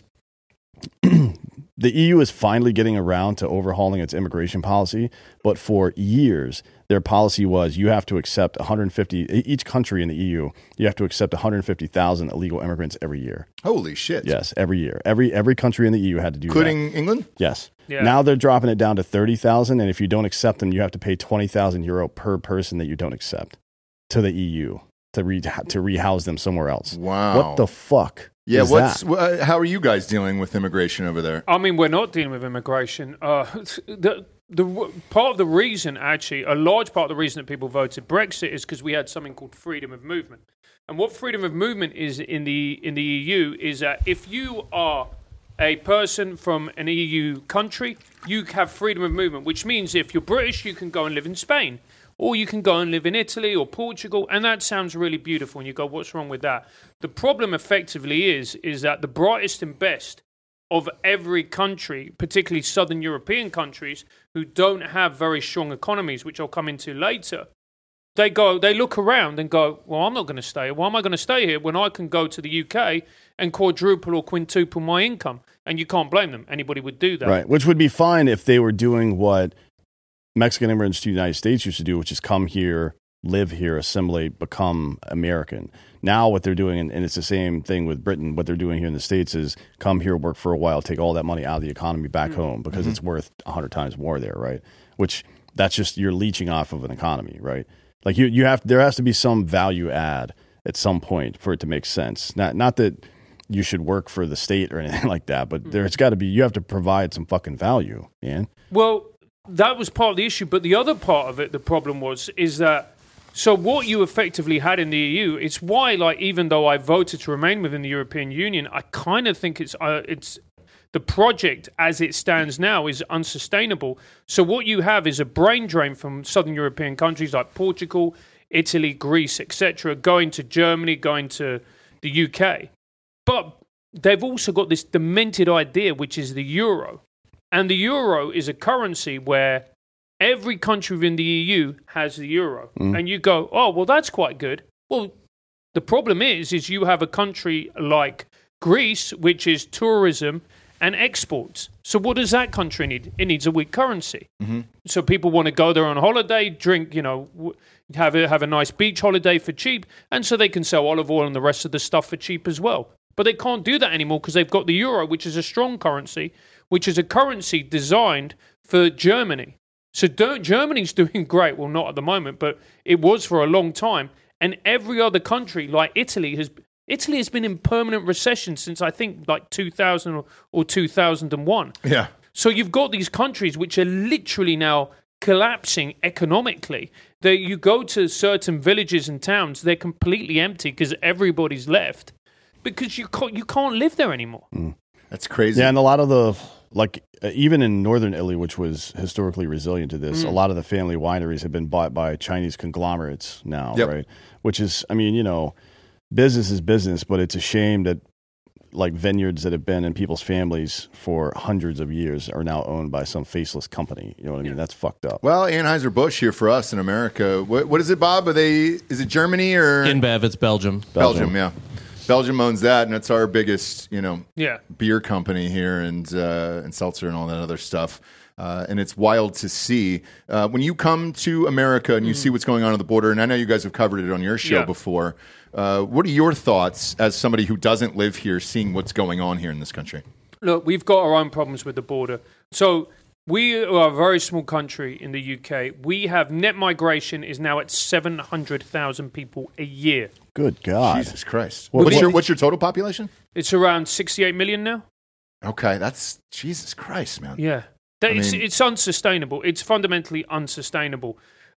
the E U is finally getting around to overhauling its immigration policy, but for years, their policy was you have to accept one hundred fifty, each country in the E U, you have to accept one hundred fifty thousand illegal immigrants every year. Holy shit. Yes, every year. Every every country in the E U had to do Including that. Including England? Yes. Yeah. Now they're dropping it down to thirty thousand, and if you don't accept them, you have to pay twenty thousand euro per person that you don't accept to the E U to re- to rehouse them somewhere else. Wow. What the fuck? Yeah, is what's that? wh- how are you guys dealing with immigration over there? I mean, we're not dealing with immigration. Uh, the the part of the reason, actually, a large part of the reason that people voted Brexit is because we had something called freedom of movement. And what freedom of movement is in the in the E U is that if you are a person from an E U country, you have freedom of movement, which means if you're British, you can go and live in Spain. Or you can go and live in Italy or Portugal, and that sounds really beautiful. And you go, what's wrong with that? The problem effectively is, is that the brightest and best of every country, particularly Southern European countries, who don't have very strong economies, which I'll come into later, they go, they look around and go, well, I'm not going to stay here. Why am I going to stay here when I can go to the U K and quadruple or quintuple my income? And you can't blame them. Anybody would do that. Right, which would be fine if they were doing what Mexican immigrants to the United States used to do, which is come here, live here, assimilate, become American. Now what they're doing, and, and it's the same thing with Britain, what they're doing here in the States is come here, work for a while, take all that money out of the economy back mm-hmm. home because mm-hmm. it's worth one hundred times more there, right? Which that's just, you're leeching off of an economy, right? Like you, you have, there has to be some value add at some point for it to make sense. Not, not that you should work for the state or anything like that, but mm-hmm. there's got to be, you have to provide some fucking value, man. Well, that was part of the issue, but the other part of it, the problem was, is that, so what you effectively had in the E U, it's why, like, even though I voted to remain within the European Union, I kind of think it's, uh, it's, the project as it stands now is unsustainable. So what you have is a brain drain from Southern European countries like Portugal, Italy, Greece, et cetera, going to Germany, going to the U K. But they've also got this demented idea, which is the euro. And the euro is a currency where every country within the E U has the euro. Mm. And you go, oh, well, that's quite good. Well, the problem is, is you have a country like Greece, which is tourism and exports. So what does that country need? It needs a weak currency. Mm-hmm. So people want to go there on holiday, drink, you know, have a, have a nice beach holiday for cheap. And so they can sell olive oil and the rest of the stuff for cheap as well. But they can't do that anymore because they've got the euro, which is a strong currency, which is a currency designed for Germany. So Germany's doing great. Well, not at the moment, but it was for a long time. And every other country, like Italy, has Italy has been in permanent recession since, I think, like two thousand or, or two thousand one. Yeah. So you've got these countries which are literally now collapsing economically. That you go to certain villages and towns, they're completely empty because everybody's left because you can't, you can't live there anymore. Mm. That's crazy. Yeah, and a lot of the, like, uh, even in northern Italy, which was historically resilient to this, mm. a lot of the family wineries have been bought by Chinese conglomerates now, yep. right? Which is, I mean, you know, business is business, but it's a shame that, like, vineyards that have been in people's families for hundreds of years are now owned by some faceless company. You know what I mean? Yeah. That's fucked up. Well, Anheuser-Busch here for us in America. What, what is it, Bob? Are they? Is it Germany or? InBev, it's Belgium. Belgium, Belgium yeah. Belgium owns that, and it's our biggest, you know, yeah. beer company here, and uh, and seltzer and all that other stuff. Uh, and it's wild to see uh, when you come to America and you mm. see what's going on at the border. And I know you guys have covered it on your show yeah. before. Uh, what are your thoughts as somebody who doesn't live here, seeing what's going on here in this country? Look, we've got our own problems with the border. So we are a very small country in the U K. We have net migration is now at seven hundred thousand people a year. Good God. Jesus Christ. Well, what's, your, what's your total population? It's around sixty-eight million now. Okay, that's Jesus Christ, man. Yeah. That, I it's, mean, it's unsustainable. It's fundamentally unsustainable.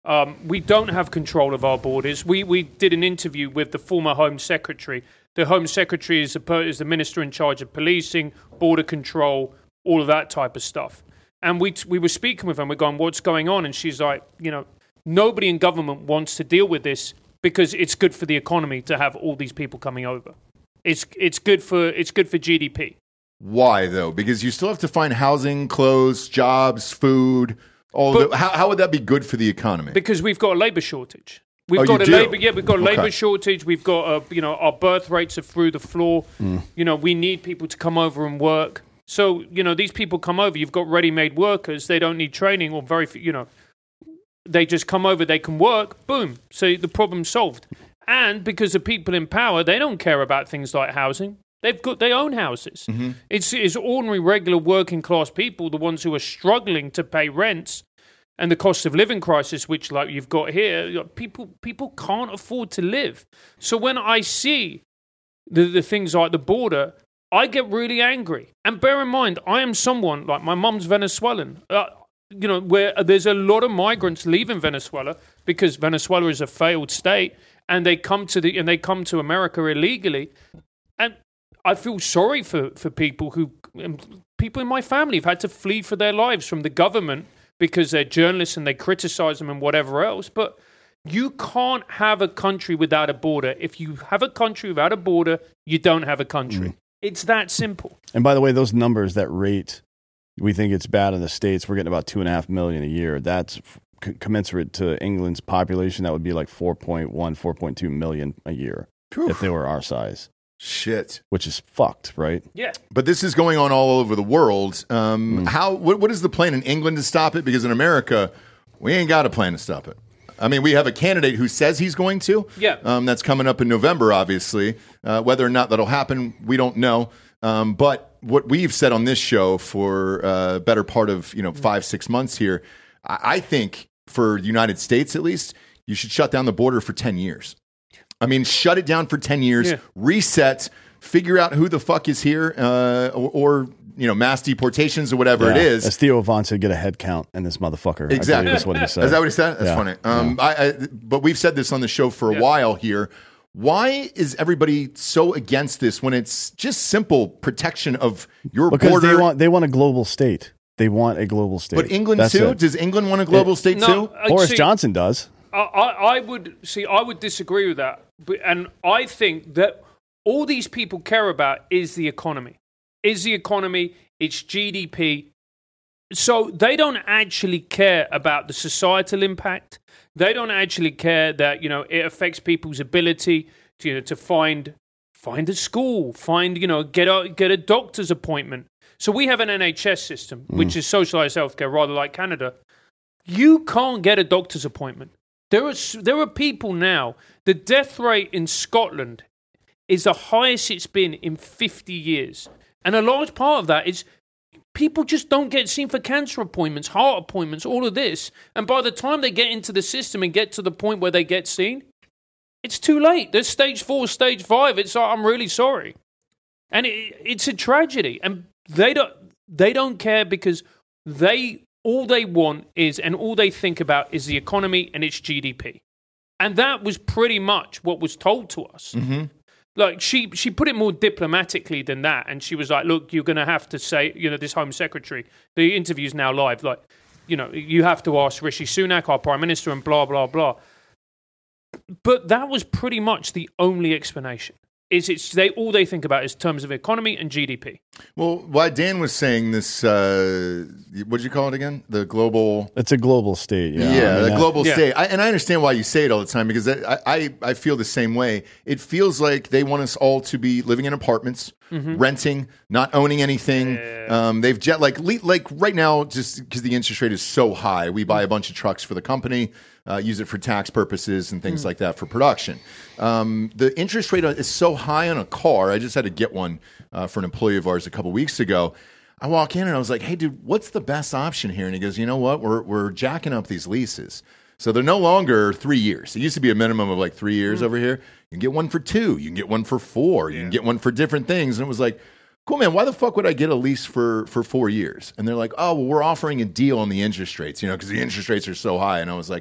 Um, we don't have control of our borders. We we did an interview with the former Home Secretary. The Home Secretary is the, is the minister in charge of policing, border control, all of that type of stuff. And we we were speaking with her, and we're going, what's going on? And she's like, you know, nobody in government wants to deal with this because it's good for the economy to have all these people coming over. It's it's good for it's good for G D P. Why, though? Because you still have to find housing, clothes, jobs, food. All But- the, how, how would that be good for the economy? Because we've got a labour shortage. We've Oh, got you a do? labour, yeah, we've got a Okay. labour shortage. We've got, a, you know, our birth rates are through the floor. Mm. You know, we need people to come over and work. So, you know, these people come over. You've got ready-made workers. They don't need training or very, f- you know, they just come over. They can work. Boom. So the problem's solved. And because the people in power, they don't care about things like housing. They've got their own houses. Mm-hmm. It's, it's ordinary, regular working-class people, the ones who are struggling to pay rents. And the cost of living crisis, which like you've got here, you know, people people can't afford to live. So when I see the, the things like the border, I get really angry. And bear in mind, I am someone, like my mum's Venezuelan, uh, you know, where there's a lot of migrants leaving Venezuela because Venezuela is a failed state, and they come to the and they come to America illegally. And I feel sorry for, for people who, people in my family have had to flee for their lives from the government because they're journalists and they criticize them and whatever else. But you can't have a country without a border. If you have a country without a border, you don't have a country. Mm. It's that simple. And by the way, those numbers, that rate, we think it's bad in the States. We're getting about two and a half million a year. That's c- commensurate to England's population. That would be like four point one, four point two million a year Oof. if they were our size. Shit. Which is fucked, right? Yeah. But this is going on all over the world. Um, Mm. How? What, what is the plan in England to stop it? Because in America, we ain't got a plan to stop it. I mean, we have a candidate who says he's going to. Yeah. Um, that's coming up in November, obviously. Uh, whether or not that'll happen, we don't know. Um, but what we've said on this show for a uh, better part of, you know, five, six months here, I, I think for the United States, at least, you should shut down the border for ten years. I mean, shut it down for ten years, Yeah. reset, figure out who the fuck is here, uh, or, or, you know, mass deportations or whatever it Yeah. is. As Theo Vaughn said, get a head count in this motherfucker. I Exactly. believe that's what he said. Is that what he said? That's Yeah. funny. Um, I, I, but we've said this on the show for a Yeah. while here. Why is everybody so against this when it's just simple protection of your Because border? they want they want a global state. They want a global state. but England That's too? it. Does England want a global It- state No, too? uh, Boris see, Johnson does. I, I, I would see. I would disagree with that, but, and I think that all these people care about is the economy. Is the economy? It's G D P. So they don't actually care about the societal impact. They don't actually care that, you know, it affects people's ability to, you know, to find find a school, find, you know, get a get a doctor's appointment. So we have an N H S system, Mm. which is socialized healthcare, rather like Canada. You can't get a doctor's appointment. There are s- there are people now. The death rate in Scotland is the highest it's been in fifty years, and a large part of that is people just don't get seen for cancer appointments, heart appointments, all of this. And by the time they get into the system and get to the point where they get seen, it's too late. There's stage four, stage five. It's like, I'm really sorry, and it, it's a tragedy. And they don't they don't care because they all they want is and all they think about is the economy and its G D P, and that was pretty much what was told to us. Mm-hmm. Like she, she put it more diplomatically than that, and she was like, "Look, you're going to have to say, you know, this Home Secretary. The interview's now live. Like, you know, you have to ask Rishi Sunak, our Prime Minister, and blah blah blah." But that was pretty much the only explanation. Is it's they all they think about is terms of economy and G D P. Well, why Dan was saying this, uh, what did you call it again? The global... It's a global state. Yeah, Yeah, I mean, the that- global Yeah. state. I, and I understand why you say it all the time because I, I, I feel the same way. It feels like they want us all to be living in apartments, Mm-hmm. renting, not owning anything. Um, they've jet like le- like right now, just because the interest rate is so high, we buy a bunch of trucks for the company, uh, use it for tax purposes and things Mm. like that for production. Um, the interest rate is so high on a car. I just had to get one uh, for an employee of ours a couple weeks ago. I walk in and I was like, "Hey, dude, what's the best option here?" And he goes, "You know what? We're we're jacking up these leases, so they're no longer three years. It used to be a minimum of like three years over here. You can get one for two. You can get one for four. You can get one for different things." And it was like, "Cool, man. Why the fuck would I get a lease for for four years?" And they're like, "Oh, well, we're offering a deal on the interest rates, you know, because the interest rates are so high." And I was like,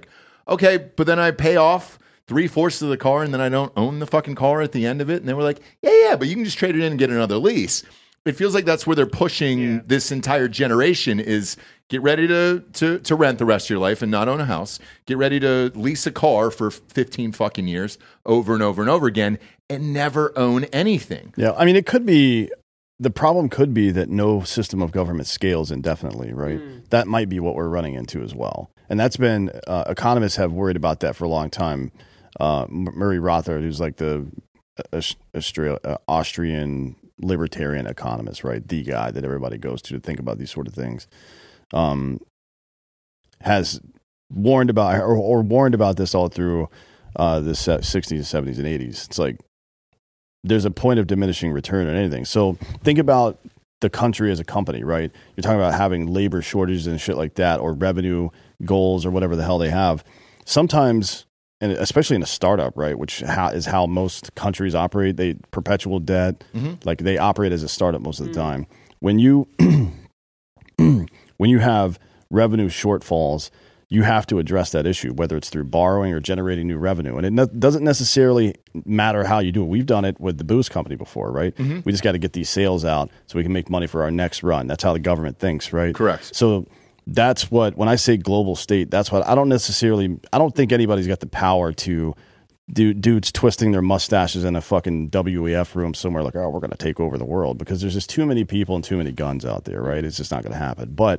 okay, but then I pay off three-fourths of the car and then I don't own the fucking car at the end of it. And they were like, yeah, yeah, but you can just trade it in and get another lease. It feels like that's where they're pushing yeah. this entire generation is get ready to, to to rent the rest of your life and not own a house. Get ready to lease a car for fifteen fucking years over and over and over again and never own anything. Yeah, I mean, it could be, the problem could be that no system of government scales indefinitely, right? Mm. That might be what we're running into as well. And that's been, uh, economists have worried about that for a long time. Uh, Murray Rothbard, who's like the Australia, uh, Austrian libertarian economist, right? The guy that everybody goes to to think about these sort of things, um, has warned about or, or warned about this all through uh, the sixties, seventies, and eighties. It's like there's a point of diminishing return on anything. So think about the country as a company, right? You're talking about having labor shortages and shit like that, or revenue goals, or whatever the hell they have. Sometimes, and especially in a startup, right, which is how most countries operate, they perpetual debt, mm-hmm. like they operate as a startup most of the mm-hmm. time. When you when you have revenue shortfalls, you have to address that issue, whether it's through borrowing or generating new revenue. And it ne- doesn't necessarily matter how you do it. We've done it with the booze company before, right? Mm-hmm. We just got to get these sales out so we can make money for our next run. That's how the government thinks, right? Correct. So that's what, when I say global state, that's what I don't necessarily, I don't think anybody's got the power to do dudes twisting their mustaches in a fucking W E F room somewhere like, oh, we're going to take over the world, because there's just too many people and too many guns out there, right? It's just not going to happen. But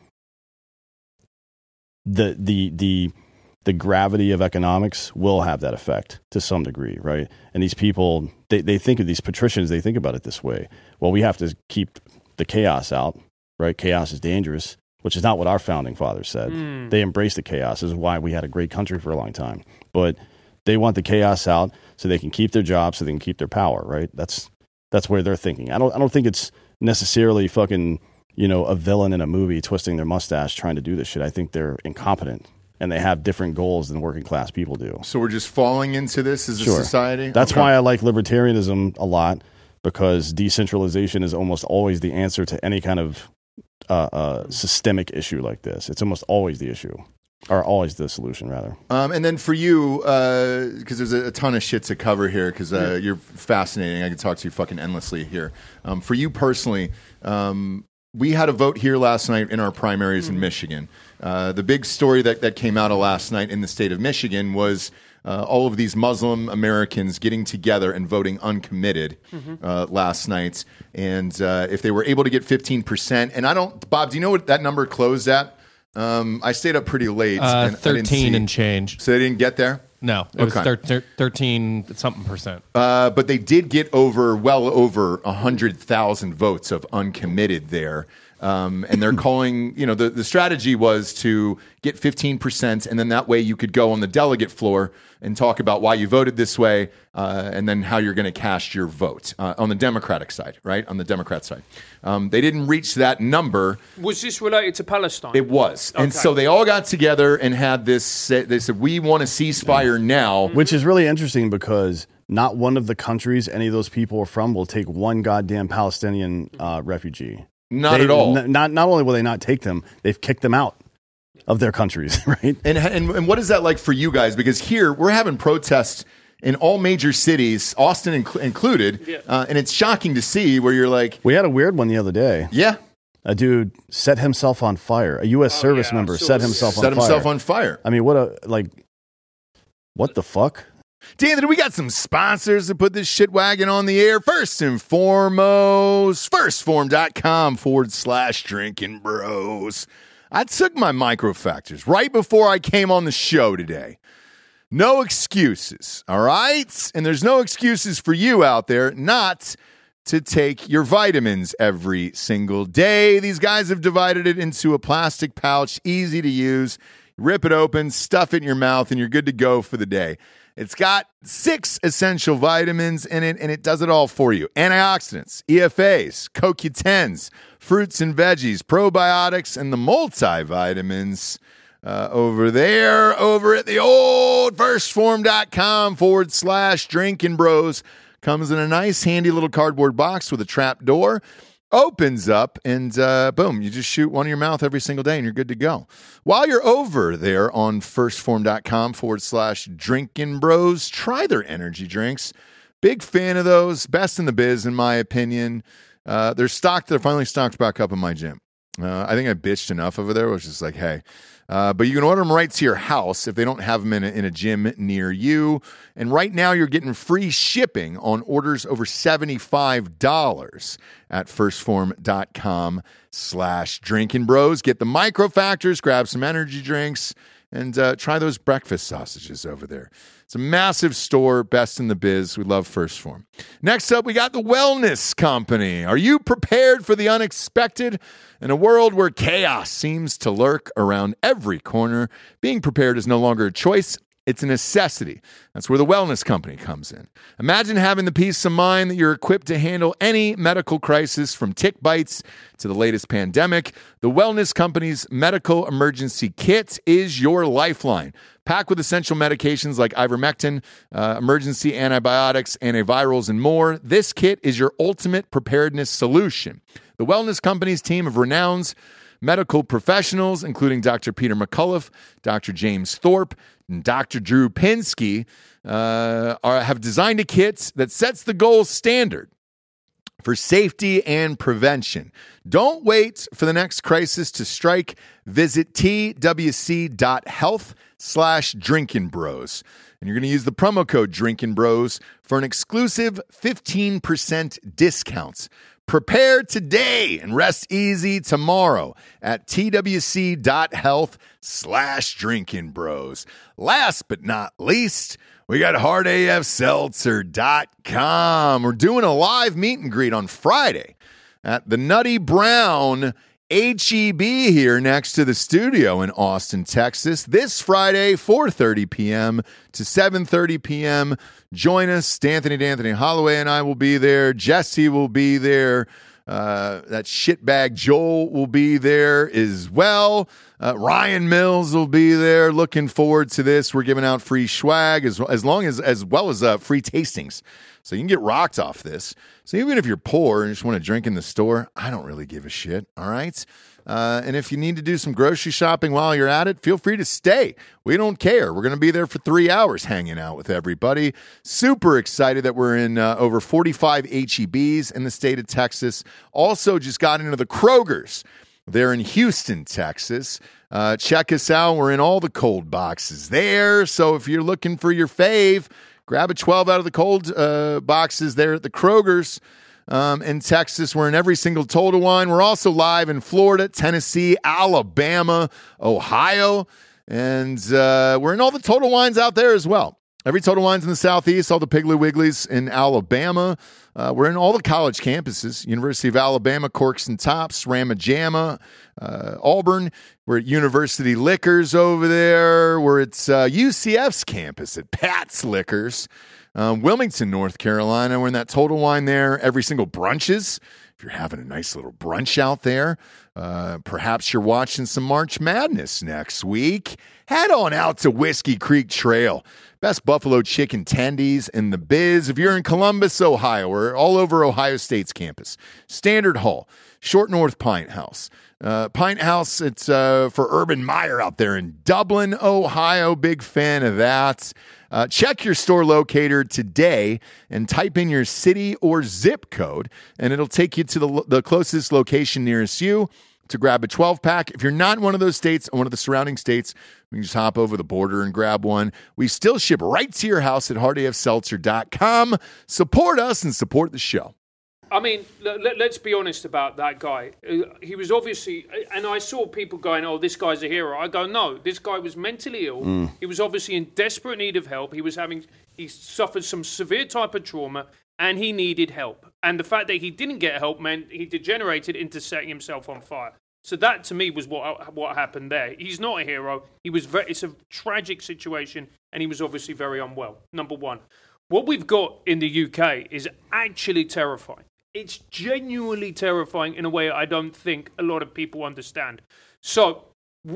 the, the, the, the gravity of economics will have that effect to some degree, right? And these people, they, they think of these patricians, they think about it this way. Well, we have to keep the chaos out, right? Chaos is dangerous, which is not what our founding fathers said. Mm. They embraced the chaos. This is why we had a great country for a long time. But they want the chaos out so they can keep their jobs, so they can keep their power, right? That's that's where they're thinking. I don't I don't think it's necessarily fucking, you know, a villain in a movie twisting their mustache trying to do this shit. I think they're incompetent and they have different goals than working class people do. So we're just falling into this as sure. a society? That's okay. why I like libertarianism a lot, because decentralization is almost always the answer to any kind of Uh, uh, systemic issue like this. It's almost always the issue, or always the solution, rather. Um, and then for you, because uh, there's a, a ton of shit to cover here, because uh, yeah. you're fascinating. I could talk to you fucking endlessly here. Um, for you personally, um, we had a vote here last night in our primaries mm-hmm. in Michigan. Uh, the big story that, that came out of last night in the state of Michigan was Uh, all of these Muslim Americans getting together and voting uncommitted mm-hmm. uh, last night. And uh, if they were able to get fifteen percent, and I don't, Bob, do you know what that number closed at? Um, I stayed up pretty late. Uh, and thirteen and change. So they didn't get there? No, it okay. was thir- thir- thirteen something percent. Uh, but they did get over, well over one hundred thousand votes of uncommitted there. Um, and they're calling, you know, the, the strategy was to get fifteen percent, and then that way you could go on the delegate floor and talk about why you voted this way, uh, and then how you're going to cast your vote uh, on the Democratic side, right? On the Democrat side. Um, they didn't reach that number. Was this related to Palestine? It was. Okay. And so they all got together and had this, they said, we want a ceasefire now. Which is really interesting, because not one of the countries any of those people are from will take one goddamn Palestinian uh, refugee. Not they, at all. N- not not only will they not take them, they've kicked them out of their countries, right? And, and and what is that like for you guys? Because here we're having protests in all major cities, Austin inc- included, yeah. uh, and it's shocking to see where you're like... We had a weird one the other day. Yeah. A dude set himself on fire. A U S oh, service yeah, member set himself set on fire. Set himself on fire. I mean, what a... Like, what the fuck? Dan, we got some sponsors to put this shit wagon on the air. First and foremost, firstform.com forward slash drinking bros. I took my microfactors right before I came on the show today. No excuses, all right? And there's no excuses for you out there not to take your vitamins every single day. These guys have divided it into a plastic pouch, easy to use. Rip it open, stuff it in your mouth, and you're good to go for the day. It's got six essential vitamins in it, and it does it all for you. Antioxidants, E F As, C O Q tens, fruits and veggies, probiotics, and the multivitamins uh, over there, over at the old firstform.com forward slash drinking bros. Comes in a nice, handy little cardboard box with a trap door. opens up, and uh, boom, you just shoot one in your mouth every single day, and you're good to go. While you're over there on firstform.com forward slash drinking bros, try their energy drinks. Big fan of those. Best in the biz, in my opinion. Uh, they're stocked. They're finally stocked back up in my gym. Uh, I think I bitched enough over there, which is like, hey. Uh, but you can order them right to your house if they don't have them in a, in a gym near you. And right now you're getting free shipping on orders over seventy-five dollars at firstform.com slash drinking bros. Get the micro factors, grab some energy drinks, and uh, try those breakfast sausages over there. It's a massive store, best in the biz. We love First Form. Next up, we got the Wellness Company. Are you prepared for the unexpected? In a world where chaos seems to lurk around every corner, being prepared is no longer a choice. It's a necessity. That's where the Wellness Company comes in. Imagine having the peace of mind that you're equipped to handle any medical crisis, from tick bites to the latest pandemic. The Wellness Company's medical emergency kit is your lifeline. Packed with essential medications like ivermectin, uh, emergency antibiotics, antivirals, and more, this kit is your ultimate preparedness solution. The Wellness Company's team of renowned medical professionals, including Doctor Peter McCullough, Doctor James Thorpe, and Doctor Drew Pinsky, uh, are, have designed a kit that sets the gold standard for safety and prevention. Don't wait for the next crisis to strike. Visit twc.health slash drinking bros. And you're going to use the promo code drinking bros for an exclusive fifteen percent discount. Prepare today and rest easy tomorrow at twc.health slash drinking bros. Last but not least, we got hard A F seltzer dot com. We're doing a live meet and greet on Friday at the Nutty Brown H E B here next to the studio in Austin, Texas. This Friday, four thirty p.m. to seven thirty p.m. Join us. D'Anthony D'Anthony Holloway and I will be there. Jesse will be there. Uh, that shitbag Joel will be there as well. Uh, Ryan Mills will be there. Looking forward to this. We're giving out free swag as, as long as as well as uh, free tastings. So you can get rocked off this. So even if you're poor and just want to drink in the store, I don't really give a shit, all right? Uh, and if you need to do some grocery shopping while you're at it, feel free to stay. We don't care. We're going to be there for three hours hanging out with everybody. Super excited that we're in uh, over forty-five H E Bs in the state of Texas. Also just got into the Krogers. They're in Houston, Texas. Uh, check us out. We're in all the cold boxes there. So if you're looking for your fave, grab a twelve out of the cold uh, boxes there at the Krogers. Um, in Texas, we're in every single Total Wine. We're also live in Florida, Tennessee, Alabama, Ohio, and uh, we're in all the Total Wines out there as well. Every Total Wines in the Southeast, all the Piggly Wigglies in Alabama. Uh, we're in all the college campuses, University of Alabama, Corks and Tops, Ramajama, uh, Auburn. We're at University Liquors over there. We're at uh, U C F's campus at Pat's Liquors. Uh, Wilmington, North Carolina. We're in that Total Wine there. Every single brunches. If you're having a nice little brunch out there, uh, perhaps you're watching some March Madness next week, head on out to Whiskey Creek Trail. Best buffalo chicken tendies in the biz. If you're in Columbus, Ohio, or all over Ohio State's campus, Standard Hall, Short North Pint House. Uh, Pint House, it's uh, for Urban Meyer out there in Dublin, Ohio. Big fan of that. Uh, check your store locator today and type in your city or zip code, and it'll take you to the, the closest location nearest you to grab a twelve-pack. If you're not in one of those states or one of the surrounding states, we can just hop over the border and grab one. We still ship right to your house at hard A F seltzer dot com. Support us and support the show. I mean, let, let's be honest about that guy. He was obviously, and I saw people going, oh, this guy's a hero. I go, no, this guy was mentally ill. Mm. He was obviously in desperate need of help. He was having, he suffered some severe type of trauma, and he needed help. And the fact that he didn't get help meant he degenerated into setting himself on fire. So that, to me, was what what happened there. He's not a hero. He was very, it's a tragic situation, and he was obviously very unwell, number one. What we've got in the U K is actually terrifying. It's genuinely terrifying in a way I don't think a lot of people understand. So, w-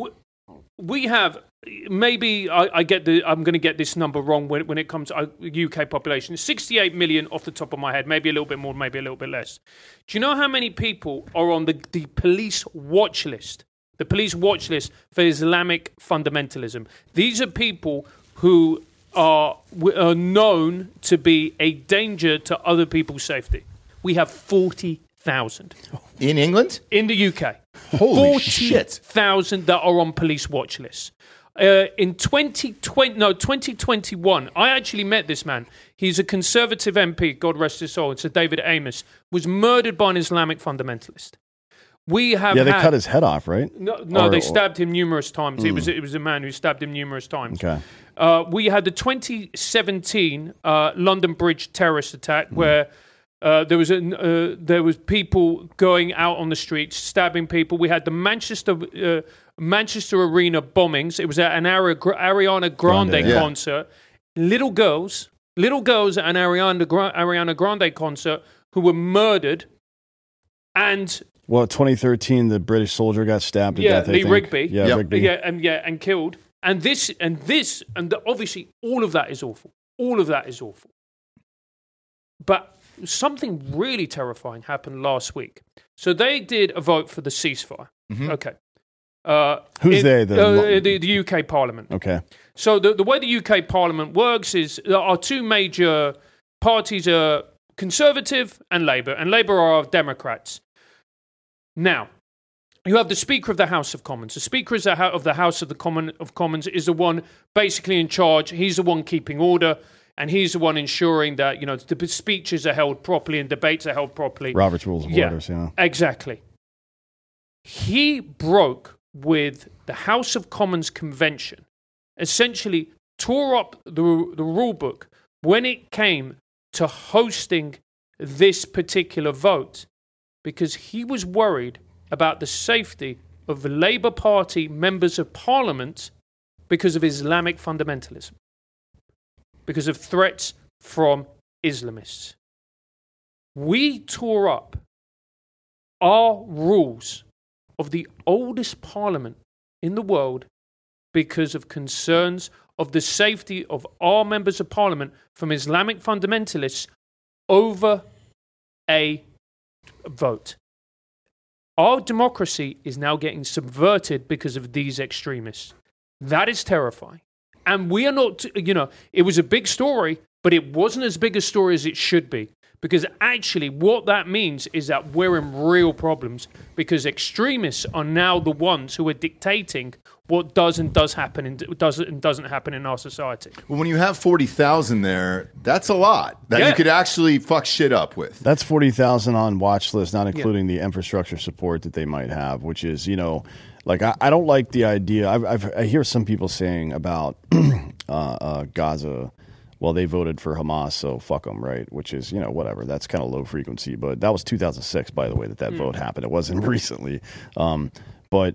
we have maybe I, I get the I'm going to get this number wrong when when it comes to U K population. sixty-eight million off the top of my head, maybe a little bit more, maybe a little bit less. Do you know how many people are on the, the police watch list? The police watch list for Islamic fundamentalism. These are people who are, are known to be a danger to other people's safety. We have forty thousand. In England? In the U K. Holy shit. forty thousand that are on police watch lists. Uh, in twenty twenty, no, twenty twenty-one, I actually met this man. He's a Conservative M P, God rest his soul. It's a David Amos, was murdered by an Islamic fundamentalist. We have yeah, they had, cut his head off, right? No, no or, they stabbed him numerous times. Mm. It was it was a man who stabbed him numerous times. Okay. Uh, we had the twenty seventeen uh, London Bridge terrorist attack, mm. where uh, there was a, uh, there was people going out on the streets stabbing people. We had the Manchester uh, Manchester Arena bombings. It was at an Ari- Ariana Grande, Grande yeah. concert. Little girls, little girls at an Ariana Gra- Ariana Grande concert who were murdered, and. Well, twenty thirteen, the British soldier got stabbed to yeah, death. I Lee think. Rigby. Yeah, yep. Rigby. Yeah, and yeah, and killed. And this, and this, and the, obviously, all of that is awful. All of that is awful. But something really terrifying happened last week. So they did a vote for the ceasefire. Mm-hmm. Okay. Uh, Who's in, they? The, uh, the the U K Parliament. Okay. So the the way the U K Parliament works is there are two major parties: are Conservative and Labour, and Labour are Democrats. Now, you have the Speaker of the House of Commons. The Speaker of the House of the Common of Commons is the one basically in charge. He's the one keeping order, and he's the one ensuring that, you know, the speeches are held properly and debates are held properly. Robert's Rules of yeah, Orders, yeah. Exactly. He broke with the House of Commons convention, essentially tore up the, the rule book when it came to hosting this particular vote, because he was worried about the safety of the Labour Party members of Parliament because of Islamic fundamentalism, because of threats from Islamists. We tore up our rules of the oldest parliament in the world because of concerns of the safety of our members of Parliament from Islamic fundamentalists over a vote. Our democracy is now getting subverted because of these extremists. That is terrifying. And we are not, you know, it was a big story, but it wasn't as big a story as it should be. Because actually what that means is that we're in real problems, because extremists are now the ones who are dictating what does and does happen and does and doesn't happen in our society. Well, when you have forty thousand there, that's a lot that yeah. you could actually fuck shit up with. That's forty thousand on watch list, not including yeah. the infrastructure support that they might have, which is, you know, like I, I don't like the idea. I've, I've, I hear some people saying about uh, uh, Gaza, well, they voted for Hamas, so fuck them, right? Which is, you know, whatever. That's kind of low frequency. But that was two thousand six, by the way, that that mm. vote happened. It wasn't recently. Um, but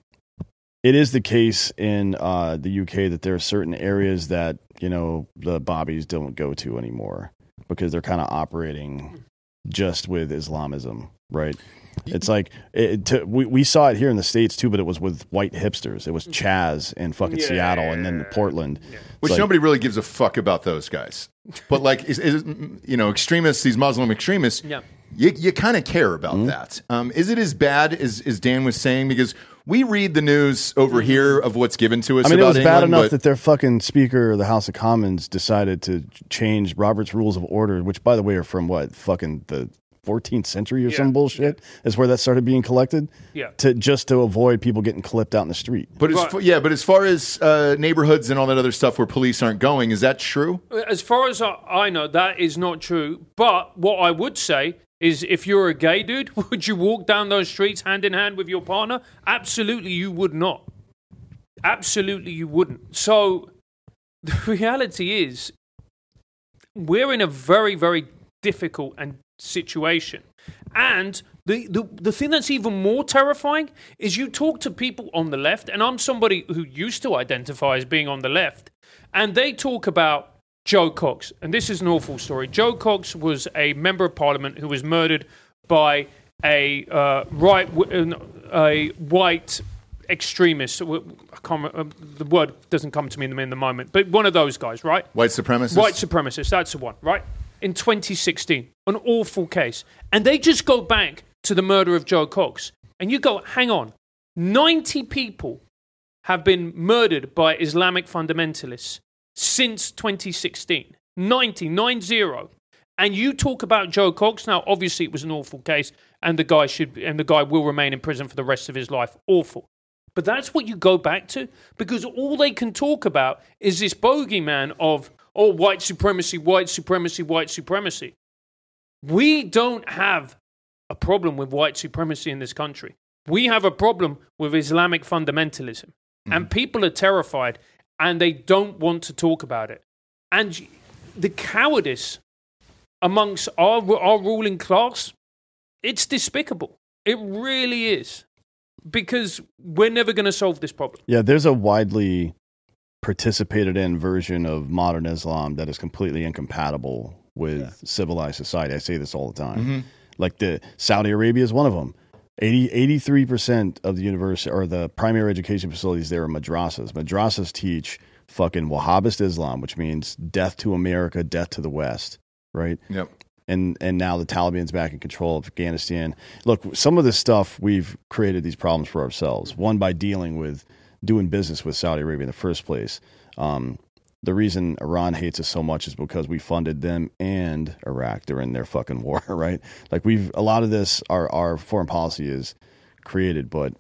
it is the case in uh, the U K that there are certain areas that, you know, the bobbies don't go to anymore because they're kind of operating just with Islamism, right? It's like it, to, we we saw it here in the States too, but it was with white hipsters. It was Chaz in fucking yeah, Seattle and then Portland, yeah. which like, nobody really gives a fuck about those guys. But like, is, is, you know, extremists, these Muslim extremists, yeah. you you kind of care about mm-hmm. that. Um, is it as bad as, as Dan was saying? Because we read the news over here of what's given to us. I mean, about it was England, bad enough but... that their fucking Speaker of the House of Commons decided to change Robert's Rules of Order, which, by the way, are from what fucking the fourteenth century or yeah. some bullshit is where that started being collected. Yeah, to just to avoid people getting clipped out in the street. But as far, yeah, but as far as uh, neighborhoods and all that other stuff where police aren't going, is that true? As far as I know, that is not true. But what I would say is, if you're a gay dude, would you walk down those streets hand in hand with your partner? Absolutely, you would not. Absolutely, you wouldn't. So the reality is, we're in a very, very difficult and situation. And the, the the thing that's even more terrifying is you talk to people on the left, and I'm somebody who used to identify as being on the left, and they talk about Joe Cox. And this is an awful story. Joe Cox was a member of parliament who was murdered by a uh, right a white extremists. I can't remember, the word doesn't come to me in the, in the moment, but one of those guys, right? White supremacists? White supremacists, that's the one, right? In twenty sixteen, an awful case. And they just go back to the murder of Joe Cox. And you go, hang on, ninety people have been murdered by Islamic fundamentalists since twenty sixteen. ninety, nine zero. And you talk about Joe Cox. Now, obviously, it was an awful case, and the guy should, and the guy will remain in prison for the rest of his life. Awful. But that's what you go back to, because all they can talk about is this bogeyman of, oh, white supremacy, white supremacy, white supremacy. We don't have a problem with white supremacy in this country. We have a problem with Islamic fundamentalism. Mm-hmm. And people are terrified, and they don't want to talk about it. And the cowardice amongst our, our ruling class, it's despicable. It really is. Because we're never going to solve this problem. Yeah, there's a widely participated in version of modern Islam that is completely incompatible with yeah. civilized society. I say this all the time. Mm-hmm. Like the Saudi Arabia is one of them. eighty, eighty-three percent of the university or the primary education facilities there are madrasas. Madrasas teach fucking Wahhabist Islam, which means death to America, death to the West, right? Yep. And and now the Taliban's back in control of Afghanistan. Look, some of this stuff, we've created these problems for ourselves. One, by dealing with, doing business with Saudi Arabia in the first place. Um, the reason Iran hates us so much is because we funded them and Iraq during their fucking war, right? Like we've, a lot of this, our, our foreign policy is created, but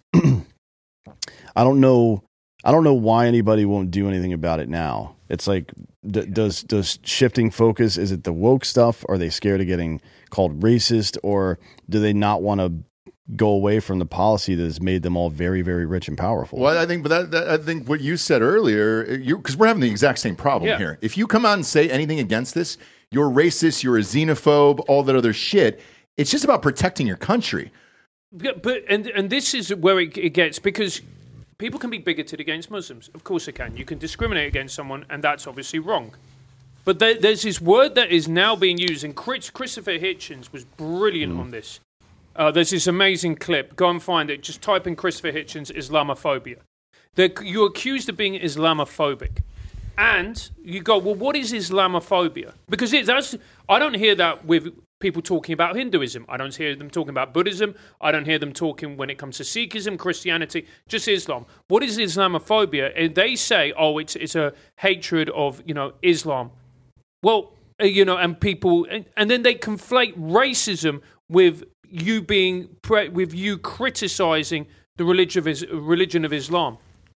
I don't know, I don't know why anybody won't do anything about it now. It's like, d- does does shifting focus, is it the woke stuff? Are they scared of getting called racist? Or do they not want to go away from the policy that has made them all very, very rich and powerful? Well, I think, but that, that, I think what you said earlier, because we're having the exact same problem yeah. here. If you come out and say anything against this, you're racist, you're a xenophobe, all that other shit. It's just about protecting your country. Yeah, but and and this is where it, it gets, because people can be bigoted against Muslims. Of course they can. You can discriminate against someone, and that's obviously wrong. But there, there's this word that is now being used, and Chris, Christopher Hitchens was brilliant mm. on this. Uh, there's this amazing clip. Go and find it. Just type in Christopher Hitchens, Islamophobia. They're, you're accused of being Islamophobic. And you go, well, what is Islamophobia? Because it, that's, I don't hear that with people talking about Hinduism. I don't hear them talking about Buddhism. I don't hear them talking when it comes to Sikhism, Christianity, just Islam. What is Islamophobia? And they say, oh, it's it's a hatred of, you know, Islam. Well, uh, you know, and people, and, and then they conflate racism with you being, with you criticizing the religion of, religion of Islam.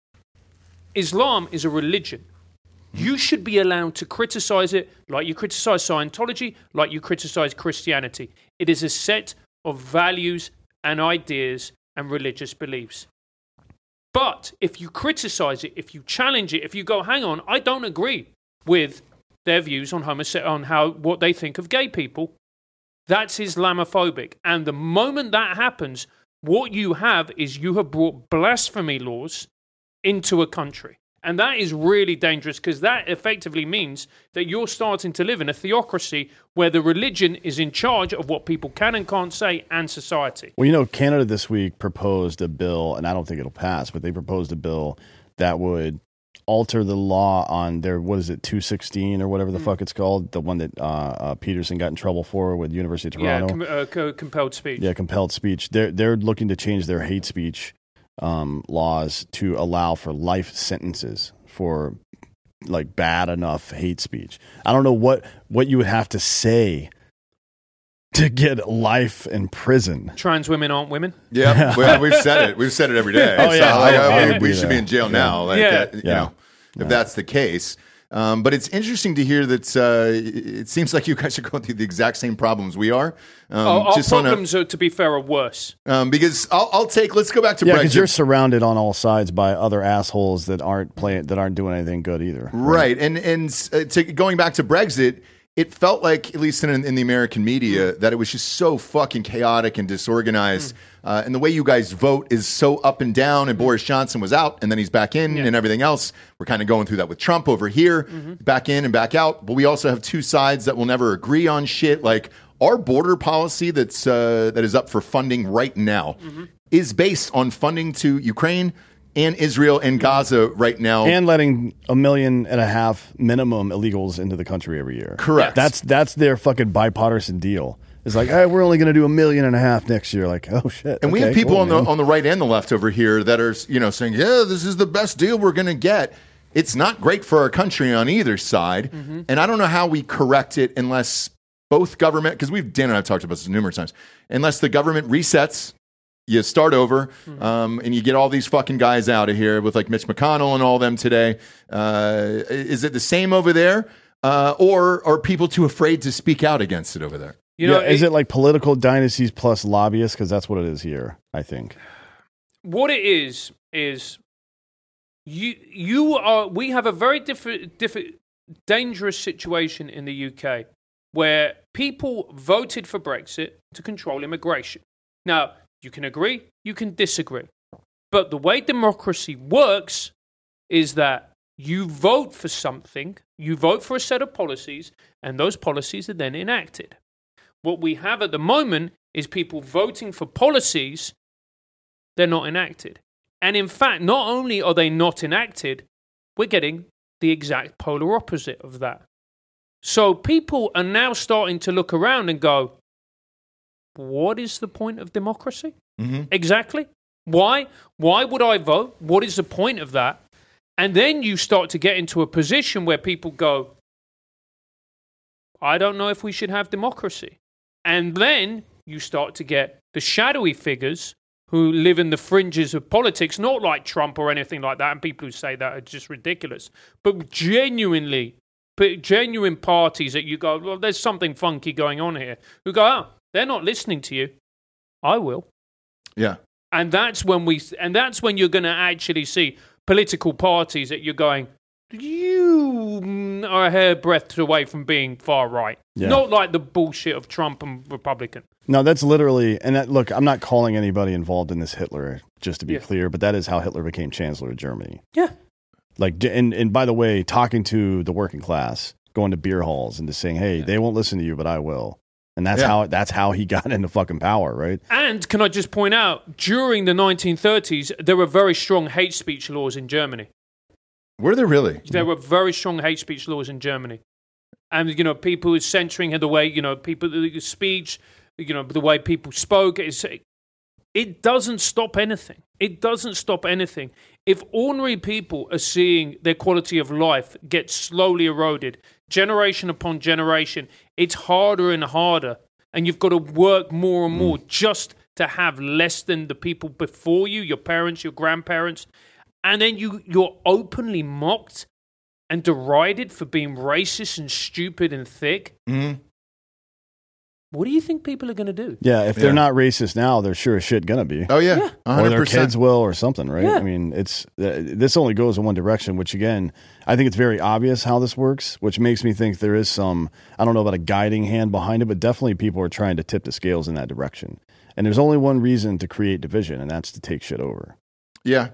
Islam is a religion. You should be allowed to criticize it like you criticize Scientology, like you criticize Christianity. It is a set of values and ideas and religious beliefs. But if you criticize it, if you challenge it, if you go, hang on, I don't agree with their views on homose- on how what they think of gay people, that's Islamophobic. And the moment that happens, what you have is you have brought blasphemy laws into a country. And that is really dangerous, because that effectively means that you're starting to live in a theocracy where the religion is in charge of what people can and can't say, and society. Well, you know, Canada this week proposed a bill, and I don't think it'll pass, but they proposed a bill that would alter the law on their, what is it, two sixteen or whatever the mm. fuck it's called, the one that uh, uh, Peterson got in trouble for with the University of Toronto. Yeah, com- uh, co- compelled speech. Yeah, compelled speech. They're, they're looking to change their hate speech Um, laws to allow for life sentences for like bad enough hate speech. I don't know what, what you would have to say to get life in prison. Trans women aren't women. Yeah, well, we've said it. We've said it every day. Oh, yeah. So, like, oh, I mean, oh, we yeah. should be in jail now. Like, yeah. that, you yeah. know, if yeah. that's the case. Um, but it's interesting to hear that uh, it seems like you guys are going through the exact same problems we are. Um, oh, our just problems, a, are, to be fair, are worse. Um, because I'll, I'll take. Let's go back to yeah, Brexit. because you're surrounded on all sides by other assholes that aren't playing, that aren't doing anything good either. Right, right. and and uh, to, going back to Brexit, it felt like, at least in, in the American media, mm. that it was just so fucking chaotic and disorganized. Mm. Uh, and the way you guys vote is so up and down. And Boris Johnson was out, and then he's back in, yeah. and everything else. We're kind of going through that with Trump over here, mm-hmm. back in and back out. But we also have two sides that will never agree on shit. Like our border policy that's uh, that is up for funding right now mm-hmm. is based on funding to Ukraine, and Israel and Gaza right now. And letting a million and a half minimum illegals into the country every year. Correct. That's that's their fucking bipartisan deal. It's like, hey, we're only going to do a million and a half next year. Like, oh shit. And okay, we have people cool, on the man. on the right and the left over here that are, you know, saying, yeah, this is the best deal we're going to get. It's not great for our country on either side. Mm-hmm. And I don't know how we correct it unless both government, because we've, Dan and I have talked about this numerous times, unless the government resets, you start over, mm-hmm. um, and you get all these fucking guys out of here with like Mitch McConnell and all them today. Uh, is it the same over there? Uh, or are people too afraid to speak out against it over there? You know, yeah, is it, it like political dynasties plus lobbyists? Because that's what it is here, I think. What it is, is you you are. We have a very different, different, dangerous situation in the U K where people voted for Brexit to control immigration. Now, you can agree, you can disagree. But the way democracy works is that you vote for something, you vote for a set of policies, and those policies are then enacted. What we have at the moment is people voting for policies, they're not enacted. And in fact, not only are they not enacted, we're getting the exact polar opposite of that. So people are now starting to look around and go, what is the point of democracy? Mm-hmm. Exactly. Why? Why would I vote? What is the point of that? And then you start to get into a position where people go, I don't know if we should have democracy. And then you start to get the shadowy figures who live in the fringes of politics, not like Trump or anything like that, and people who say that are just ridiculous, but genuinely, genuine parties that you go, well, there's something funky going on here, who go, oh, they're not listening to you. I will. Yeah. And that's when we, and that's when you're going to actually see political parties that you're going, you are a hairbreadth away from being far right. Yeah. Not like the bullshit of Trump and Republican. No, that's literally, and that, look, I'm not calling anybody involved in this Hitler, just to be yeah. clear, but that is how Hitler became Chancellor of Germany. Yeah. Like, and, and by the way, talking to the working class, going to beer halls and just saying, hey, yeah. they won't listen to you, but I will. And that's yeah. how that's how he got into fucking power, right? And can I just point out, during the nineteen thirties, there were very strong hate speech laws in Germany. Were there really? There were very strong hate speech laws in Germany. And, you know, people censoring the way, you know, people, the speech, you know, the way people spoke. It's, it doesn't stop anything. It doesn't stop anything. If ordinary people are seeing their quality of life get slowly eroded, generation upon generation, it's harder and harder. And you've got to work more and more mm. just to have less than the people before you, your parents, your grandparents. And then you, you're openly mocked and derided for being racist and stupid and thick. Mm-hmm. What do you think people are going to do? Yeah, if they're yeah. not racist now, they're sure as shit going to be. Oh, yeah. yeah. Or their kids will or something, right? Yeah. I mean, it's uh, this only goes in one direction, which, again, I think it's very obvious how this works, which makes me think there is some, I don't know about a guiding hand behind it, but definitely people are trying to tip the scales in that direction. And there's only one reason to create division, and that's to take shit over. Yeah.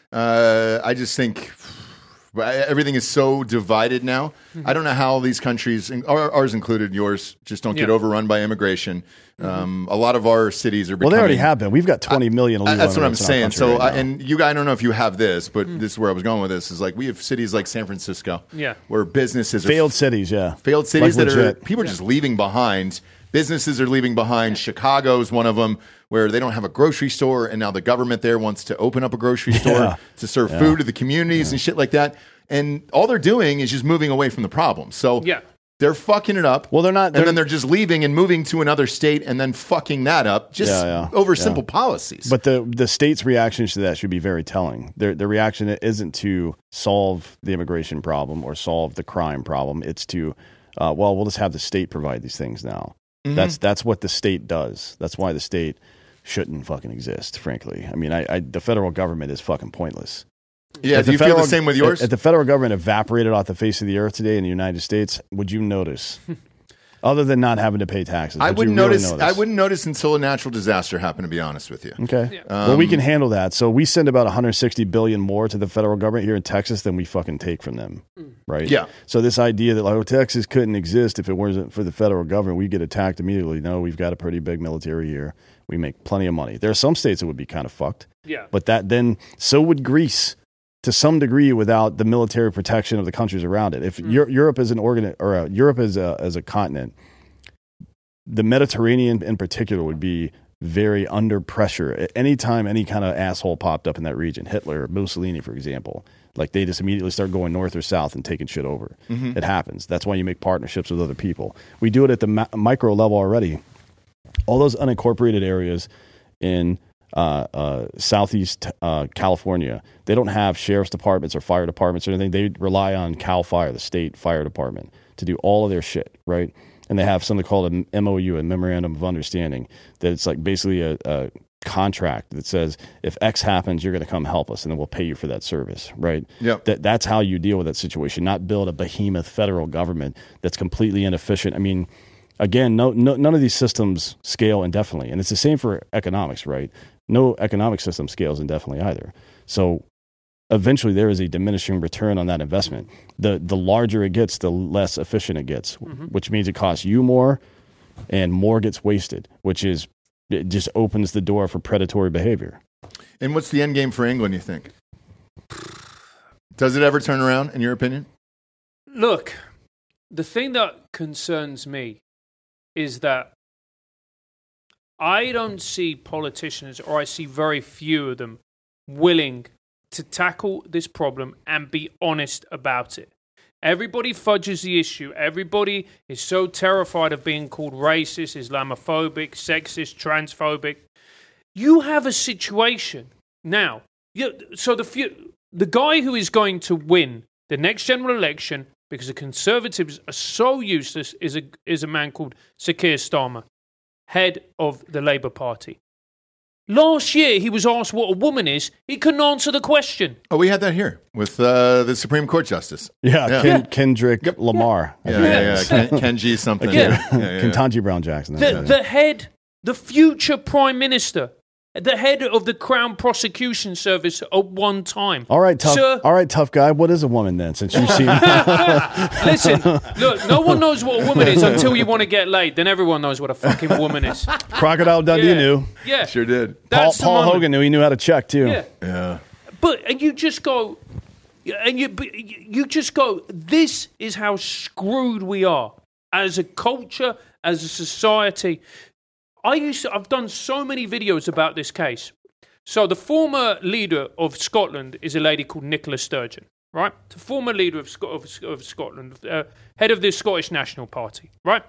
Uh, I just think everything is so divided now. Mm-hmm. I don't know how these countries, ours included, yours, just don't get yeah. overrun by immigration. Mm-hmm. Um, a lot of our cities are becoming... Well, they already have been. We've got twenty million illegal That's what I'm saying. So, right I, and you, I don't know if you have this, but mm. this is where I was going with this, is like we have cities like San Francisco yeah. where businesses failed are... cities, yeah. Failed cities like that legit. are... People are yeah. just leaving behind. Businesses are leaving behind. Yeah. Chicago is one of them, where they don't have a grocery store, and now the government there wants to open up a grocery store yeah. to serve yeah. food to the communities yeah. and shit like that. And all they're doing is just moving away from the problem. So yeah. they're fucking it up. Well, they're not. They're, and then they're just leaving and moving to another state and then fucking that up just yeah, yeah, over yeah. simple policies. But the the state's reactions to that should be very telling. Their the reaction isn't to solve the immigration problem or solve the crime problem. It's to, uh, well, we'll just have the state provide these things now. Mm-hmm. That's that's what the state does. That's why the state shouldn't fucking exist, frankly. I mean, I, I the federal government is fucking pointless. Yeah, if do you federal, feel the same with yours? If the federal government evaporated off the face of the earth today in the United States, would you notice? Other than not having to pay taxes. I But wouldn't you really notice, I wouldn't notice until a natural disaster happened, to be honest with you. Okay. Yeah. well, we Um, can handle that. So we send about one hundred sixty billion dollars more to the federal government here in Texas than we fucking take from them. Right? Yeah. So this idea that like, oh, Texas couldn't exist if it wasn't for the federal government, we get attacked immediately. No, we've got a pretty big military here. We make plenty of money. There are some states that would be kind of fucked. Yeah. But that then, so would Greece to some degree without the military protection of the countries around it. If Mm. Europe, Europe is an organ, or uh, Europe as a, as a continent, the Mediterranean in particular would be very under pressure at any time any kind of asshole popped up in that region. Hitler, Mussolini, for example, like they just immediately start going north or south and taking shit over. Mhm. It happens. That's why you make partnerships with other people. We do it at the ma- micro level already. All those unincorporated areas in uh, uh, southeast uh, California, they don't have sheriff's departments or fire departments or anything. They rely on Cal Fire, the state fire department, to do all of their shit, right? And they have something called an M O U, a Memorandum of Understanding, that it's like basically a, a contract that says if X happens, you're going to come help us, and then we'll pay you for that service, right? Yep. That that's how you deal with that situation. Not build a behemoth federal government that's completely inefficient. I mean, again, no, no none of these systems scale indefinitely, and it's the same for economics, right? No economic system scales indefinitely either. So eventually there is a diminishing return on that investment. The the larger it gets, the less efficient it gets, Mm-hmm. which means it costs you more and more gets wasted, which is it just opens the door for predatory behavior. And what's the end game for England, you think? Does it ever turn around, in your opinion? Look, the thing that concerns me is that I don't see politicians, or I see very few of them, willing to tackle this problem and be honest about it. Everybody fudges the issue. Everybody is so terrified of being called racist, Islamophobic, sexist, transphobic. You have a situation now. You, so the few, the guy who is going to win the next general election, because the Conservatives are so useless, is a is a man called Sir Keir Starmer, head of the Labour Party. Last year, he was asked what a woman is. He couldn't answer the question. Oh, we had that here with uh, the Supreme Court Justice. Yeah, Yeah. Ken, Kendrick Lamar. I Yeah, think yeah, it yeah. is. Ken, Kenji something. Yeah. Yeah, yeah, yeah. Ketanji Brown Jackson. that's The, it. the head, the future prime minister, the head of the Crown Prosecution Service at one time. All right, tough. Sir, All right, tough guy. What is a woman then? Since you've seen, listen, look, no one knows what a woman is until you want to get laid. Then everyone knows what a fucking woman is. Crocodile Dundee Yeah. knew. Yeah. Sure did. Paul, That's the Paul moment. Hogan knew. He knew how to check too. Yeah. Yeah. But and you just go, and you but you just go. This is how screwed we are as a culture, as a society. I used to, I've done so many videos about this case. So the former leader of Scotland is a lady called Nicola Sturgeon, right? The former leader of, Sc- of, of Scotland, uh, head of the Scottish National Party, right?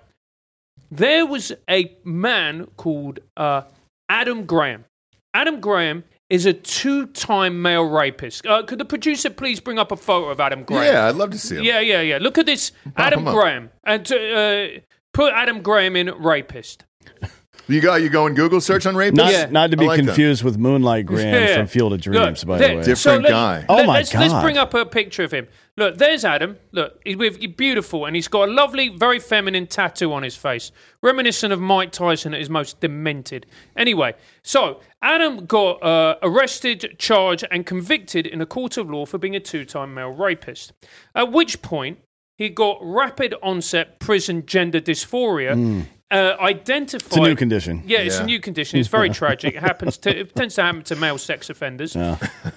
There was a man called uh, Adam Graham. Adam Graham is a two-time male rapist. Uh, could the producer please bring up a photo of Adam Graham? Yeah, I'd love to see him. Yeah, yeah, yeah. Look at this, Adam him up. Graham, and uh, put Adam Graham in rapist. You go. You go and Google search on rapist. Not, Yeah. not to I be like that. confused with Moonlight Graham Yeah. from Field of Dreams, Look, by there- the way. Different so let- guy. Oh, let- my let's, Let's God. bring up a picture of him. Look, there's Adam. Look, he's with he's beautiful, and he's got a lovely, very feminine tattoo on his face, reminiscent of Mike Tyson at his most demented. Anyway, so Adam got uh, arrested, charged, and convicted in a court of law for being a two-time male rapist. At which point, he got rapid onset prison gender dysphoria. Uh, identified. It's a new condition. Yeah, it's Yeah. a new condition. It's very tragic. It happens. To, it tends to happen to male sex offenders. Yeah.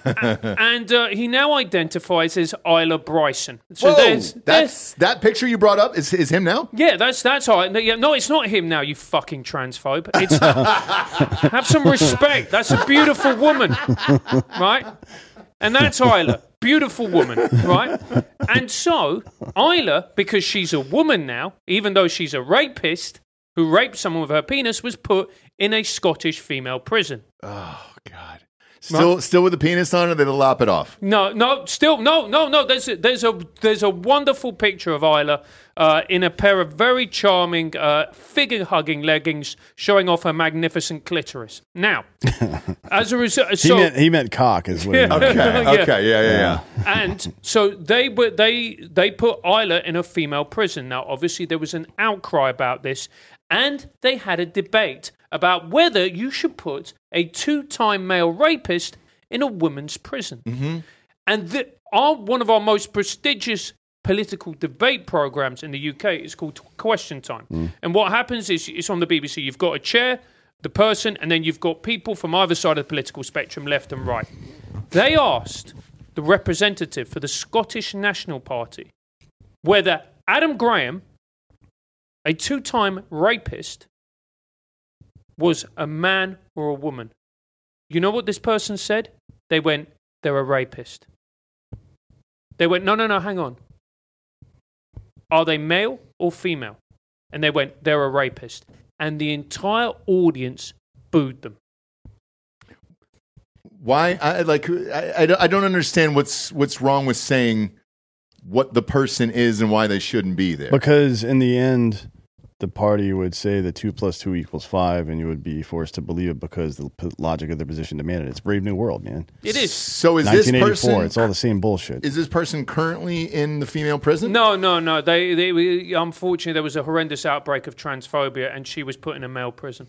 A- and uh, he now identifies as Isla Bryson. So Whoa, there's, there's, that's that picture you brought up is is him now? yeah, that's that's all right. No, yeah, no, it's not him now. You fucking transphobe. It's have some respect. That's a beautiful woman, right? And that's Isla, beautiful woman, right? And so Isla, because she's a woman now, even though she's a rapist who raped someone with her penis, was put in a Scottish female prison. Oh God. Still, still with the penis on, or they lop it off? No, no, still, no, no, no. There's a, there's a there's a wonderful picture of Isla uh, in a pair of very charming uh, figure-hugging leggings, showing off her magnificent clitoris. Now, as a result, so, he meant he meant cock as well. Okay, okay, yeah, yeah, yeah. And so they were they they put Isla in a female prison. Now, obviously, there was an outcry about this, and they had a debate about whether you should put a two-time male rapist in a women's prison. Mm-hmm. And the, our, one of our most prestigious political debate programs in the U K is called Question Time. Mm. And what happens is it's on the B B C. You've got a chair, the person, and then you've got people from either side of the political spectrum, left and right. They asked the representative for the Scottish National Party whether Adam Graham, a two-time rapist, was a man or a woman. You know what this person said? They went, they're a rapist. They went, no, no, no, hang on. Are they male or female? And they went, they're a rapist. And the entire audience booed them. Why? I like. I, I don't understand what's what's wrong with saying what the person is and why they shouldn't be there. Because in the end, the party would say that two plus two equals five, and you would be forced to believe it because the p- logic of the position demanded it. It's Brave New World, man. It is. So is this person? It's all the same bullshit. Is this person currently in the female prison? No, no, no. They, they, unfortunately, there was a horrendous outbreak of transphobia, and she was put in a male prison.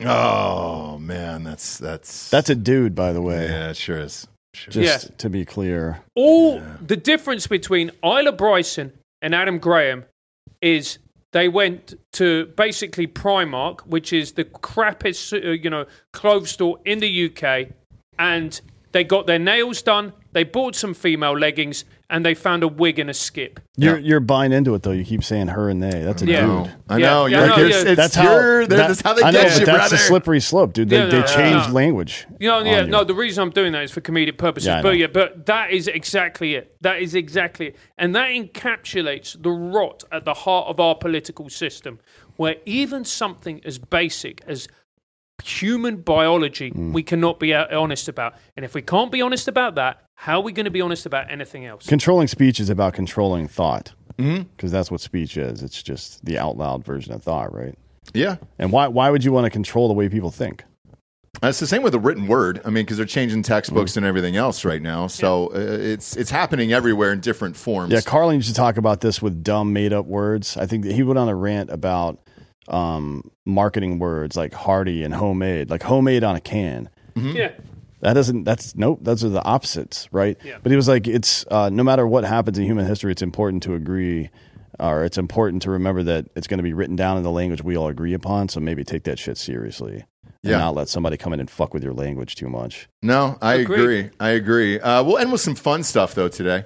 Oh man, that's that's that's a dude, by the way. Yeah, it sure is. Sure. Just yeah. to be clear, all yeah. the difference between Isla Bryson and Adam Graham is. They went to basically Primark, which is the crappiest, uh, you know, clothes store in the U K, and they got their nails done. They bought some female leggings, and they found a wig and a skip. You're yeah. you're buying into it though. You keep saying her and they. That's a yeah. dude. I know. Yeah, You're, yeah, you're, yeah. It's that's how. that, that's how they I know, get but you, that's brother. a slippery slope, dude. They, Yeah, they no, changed no. language. You know, yeah, you. no. The reason I'm doing that is for comedic purposes. Yeah, I but know. yeah, but that is exactly it. That is exactly it, and that encapsulates the rot at the heart of our political system, where even something as basic as human biology Mm. we cannot be honest about. And if we can't be honest about that, how are we going to be honest about anything else? Controlling speech is about controlling thought, because mm-hmm. that's what speech is. It's just the out loud version of thought, right? Yeah. And why why would you want to control the way people think? It's the same with the written word. I mean, because they're changing textbooks Mm. and everything else right now. So yeah. uh, it's it's happening everywhere in different forms. Yeah, Carlin used to talk about this with dumb, made-up words. I think that he went on a rant about um, marketing words like hearty and homemade, like homemade on a can. Mm-hmm. Yeah. That doesn't, that's, nope, those are the opposites, right? Yeah. But he was like, it's, uh, no matter what happens in human history, it's important to agree, or it's important to remember that it's going to be written down in the language we all agree upon, so maybe take that shit seriously. And Yeah. not let somebody come in and fuck with your language too much. No, I Agreed. agree. I agree. Uh, we'll end with some fun stuff, though, today.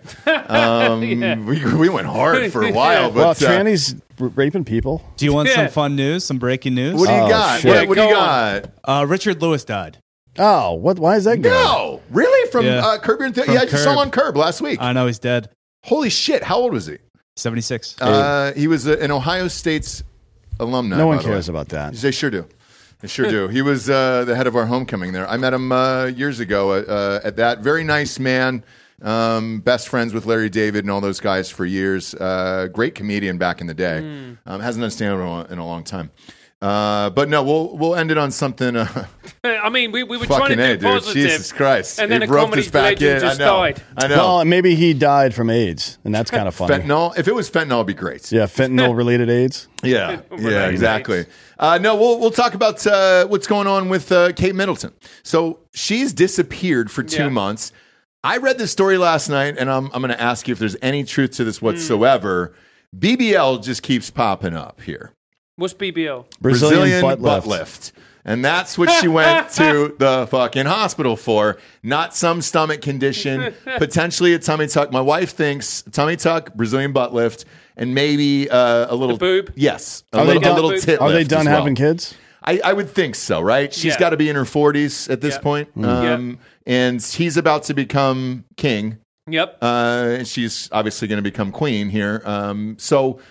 Um, Yeah. we, we went hard for a while. But, well, uh, trannies r- raping people. Do you want Yeah. some fun news? Some breaking news? what do you Oh, got? shit. What, what do you Go got? Uh, Richard Lewis died. Oh, what? Why is that good? No, really? From Yeah. uh, Curb Your Enthusiasm? From Yeah, I just saw him Curb. on Curb last week. I know he's dead. Holy shit! How old was he? seventy-six. Uh, he was uh, an Ohio State's alumni. No one by the cares way. about that. They sure do. They sure do. He was uh, the head of our homecoming there. I met him uh, years ago at, uh, at that. Very nice man. Um, best friends with Larry David and all those guys for years. Uh, great comedian back in the day. Mm. Um, hasn't done stand-up in a long time. Uh, but no, we'll we'll end it on something. Uh, I mean, we, we were trying fucking to A, do dude. positive. Jesus Christ. And then It a roped comedy us back legend in. just I know. died. I know. Well, maybe he died from AIDS, and that's kind of funny. Fentanyl. If it was fentanyl, it'd be great. Yeah, fentanyl-related AIDS. Yeah, yeah, Related exactly. AIDS. Uh, no, we'll we'll talk about uh, what's going on with uh, Kate Middleton. So she's disappeared for two Yeah. months. I read this story last night, and I'm I'm going to ask you if there's any truth to this whatsoever. Mm. B B L just keeps popping up here. What's B B L? Brazilian, butt, lift. And that's what she went to the fucking hospital for, not some stomach condition, potentially a tummy tuck. My wife thinks tummy tuck, Brazilian butt lift, and maybe uh, a little The boob? Yes, a Are little, they done, a little tit are they lift done as well. having kids? I, I would think so, right? She's Yeah. got to be in her forties at this Yeah. point. Mm. Um, and he's about to become king. Yep. Uh, and she's obviously going to become queen here. Um, so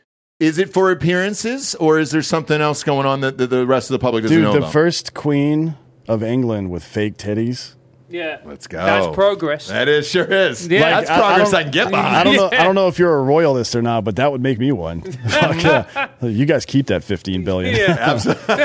is it for appearances, or is there something else going on that the, the rest of the public doesn't Dude, know the about? first queen of England with fake titties Yeah. Let's go. That's progress. That is, sure is. Yeah. Like, that's I- I progress I, don't- can get behind. I don't know. I don't know if you're a royalist or not, but that would make me one. Fuck yeah. You guys keep that fifteen billion. Yeah. Absolutely.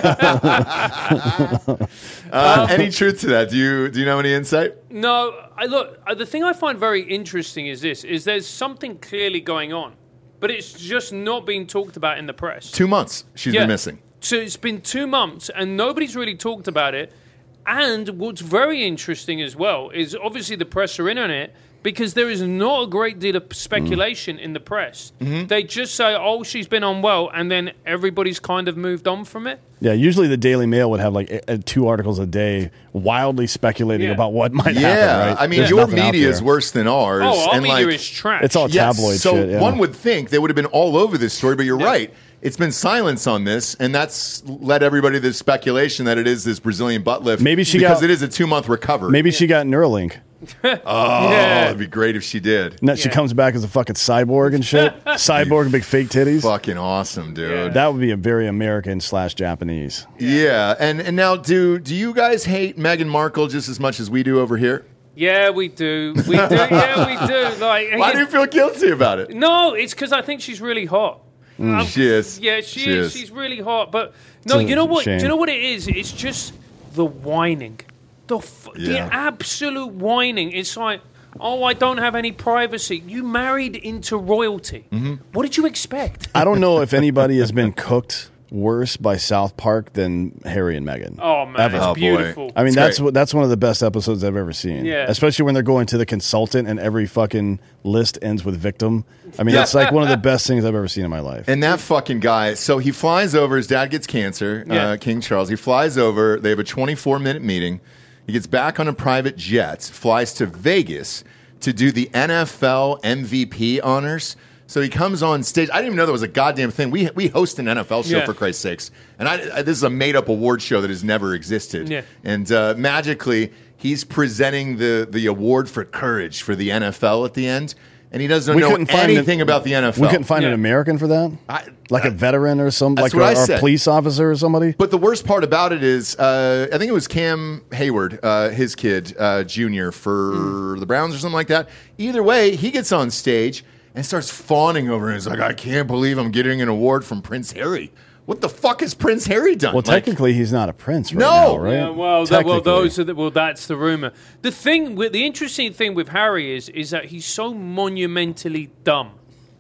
uh, any truth to that? Do you do you know any insight? No, I look. uh, The thing I find very interesting is this: is there's something clearly going on, but it's just not being talked about in the press. Two months she's Yeah. been missing. So it's been two months, and nobody's really talked about it. And what's very interesting as well is obviously the press are in on it because there is not a great deal of speculation mm. in the press. Mm-hmm. They just say, "Oh, she's been unwell," and then everybody's kind of moved on from it. Yeah, usually the Daily Mail would have like a, a two articles a day, wildly speculating Yeah. about what might Yeah, happen. Right? I mean, There's your nothing out media is there. worse than ours. Oh, our and media like, is trash. It's all Yes, tabloid so shit. Yeah. one would think they would have been all over this story, but you're Yeah. right. It's been silence on this, and that's led everybody to this speculation that it is this Brazilian butt lift. Maybe she because got- it is a two month recovery. Maybe she got Neuralink. Oh, Yeah. it'd be great if she did. And that she Yeah. comes back as a fucking cyborg and shit. Cyborg and big fake titties. Fucking awesome, dude. Yeah. That would be a very American slash Japanese. Yeah, and and now do do you guys hate Meghan Markle just as much as we do over here? Yeah, we do. We do. Yeah, we do. Like, Why do you feel guilty about it? No, it's because I think she's really hot. Um, She is. Yeah, she, She is. is. She's really hot. But no, It's a you know what? shame. Do you know what it is? It's just the whining, the f- the Yeah. absolute whining. It's like, oh, I don't have any privacy. You married into royalty. Mm-hmm. What did you expect? I don't know if anybody has been cooked worse by South Park than Harry and Meghan. Oh man, Ever. it's Oh, boy. beautiful. I mean, It's that's great. what that's one of the best episodes I've ever seen. Yeah. Especially when they're going to the consultant and every fucking list ends with victim. I mean, Yeah. that's like one of the best things I've ever seen in my life. And that fucking guy, so he flies over, his dad gets cancer, Yeah. uh, King Charles. He flies over, they have a twenty-four minute meeting. He gets back on a private jet, flies to Vegas to do the N F L M V P honors. So he comes on stage. I didn't even know there was a goddamn thing. We we host an N F L show, Yeah. for Christ's sakes. And I, I, this is a made-up award show that has never existed. Yeah. And uh, magically, he's presenting the, the award for courage for the N F L at the end. And he doesn't We know couldn't find anything an- about the N F L. We couldn't find an Yeah. American for that? I- like a veteran or some, That's like what a, I or said. a police officer or somebody? But the worst part about it is, uh, I think it was Cam Hayward, uh, his kid, uh, Junior, for Mm. the Browns or something like that. Either way, he gets on stage and starts fawning over it. He's like, I can't believe I'm getting an award from Prince Harry. What the fuck has Prince Harry done? Well, Like, technically, he's not a prince right No! now, right? Yeah, well, that, well, Technically. those are the, well, that's the rumor. The thing, with the interesting thing with Harry is, is that he's so monumentally dumb.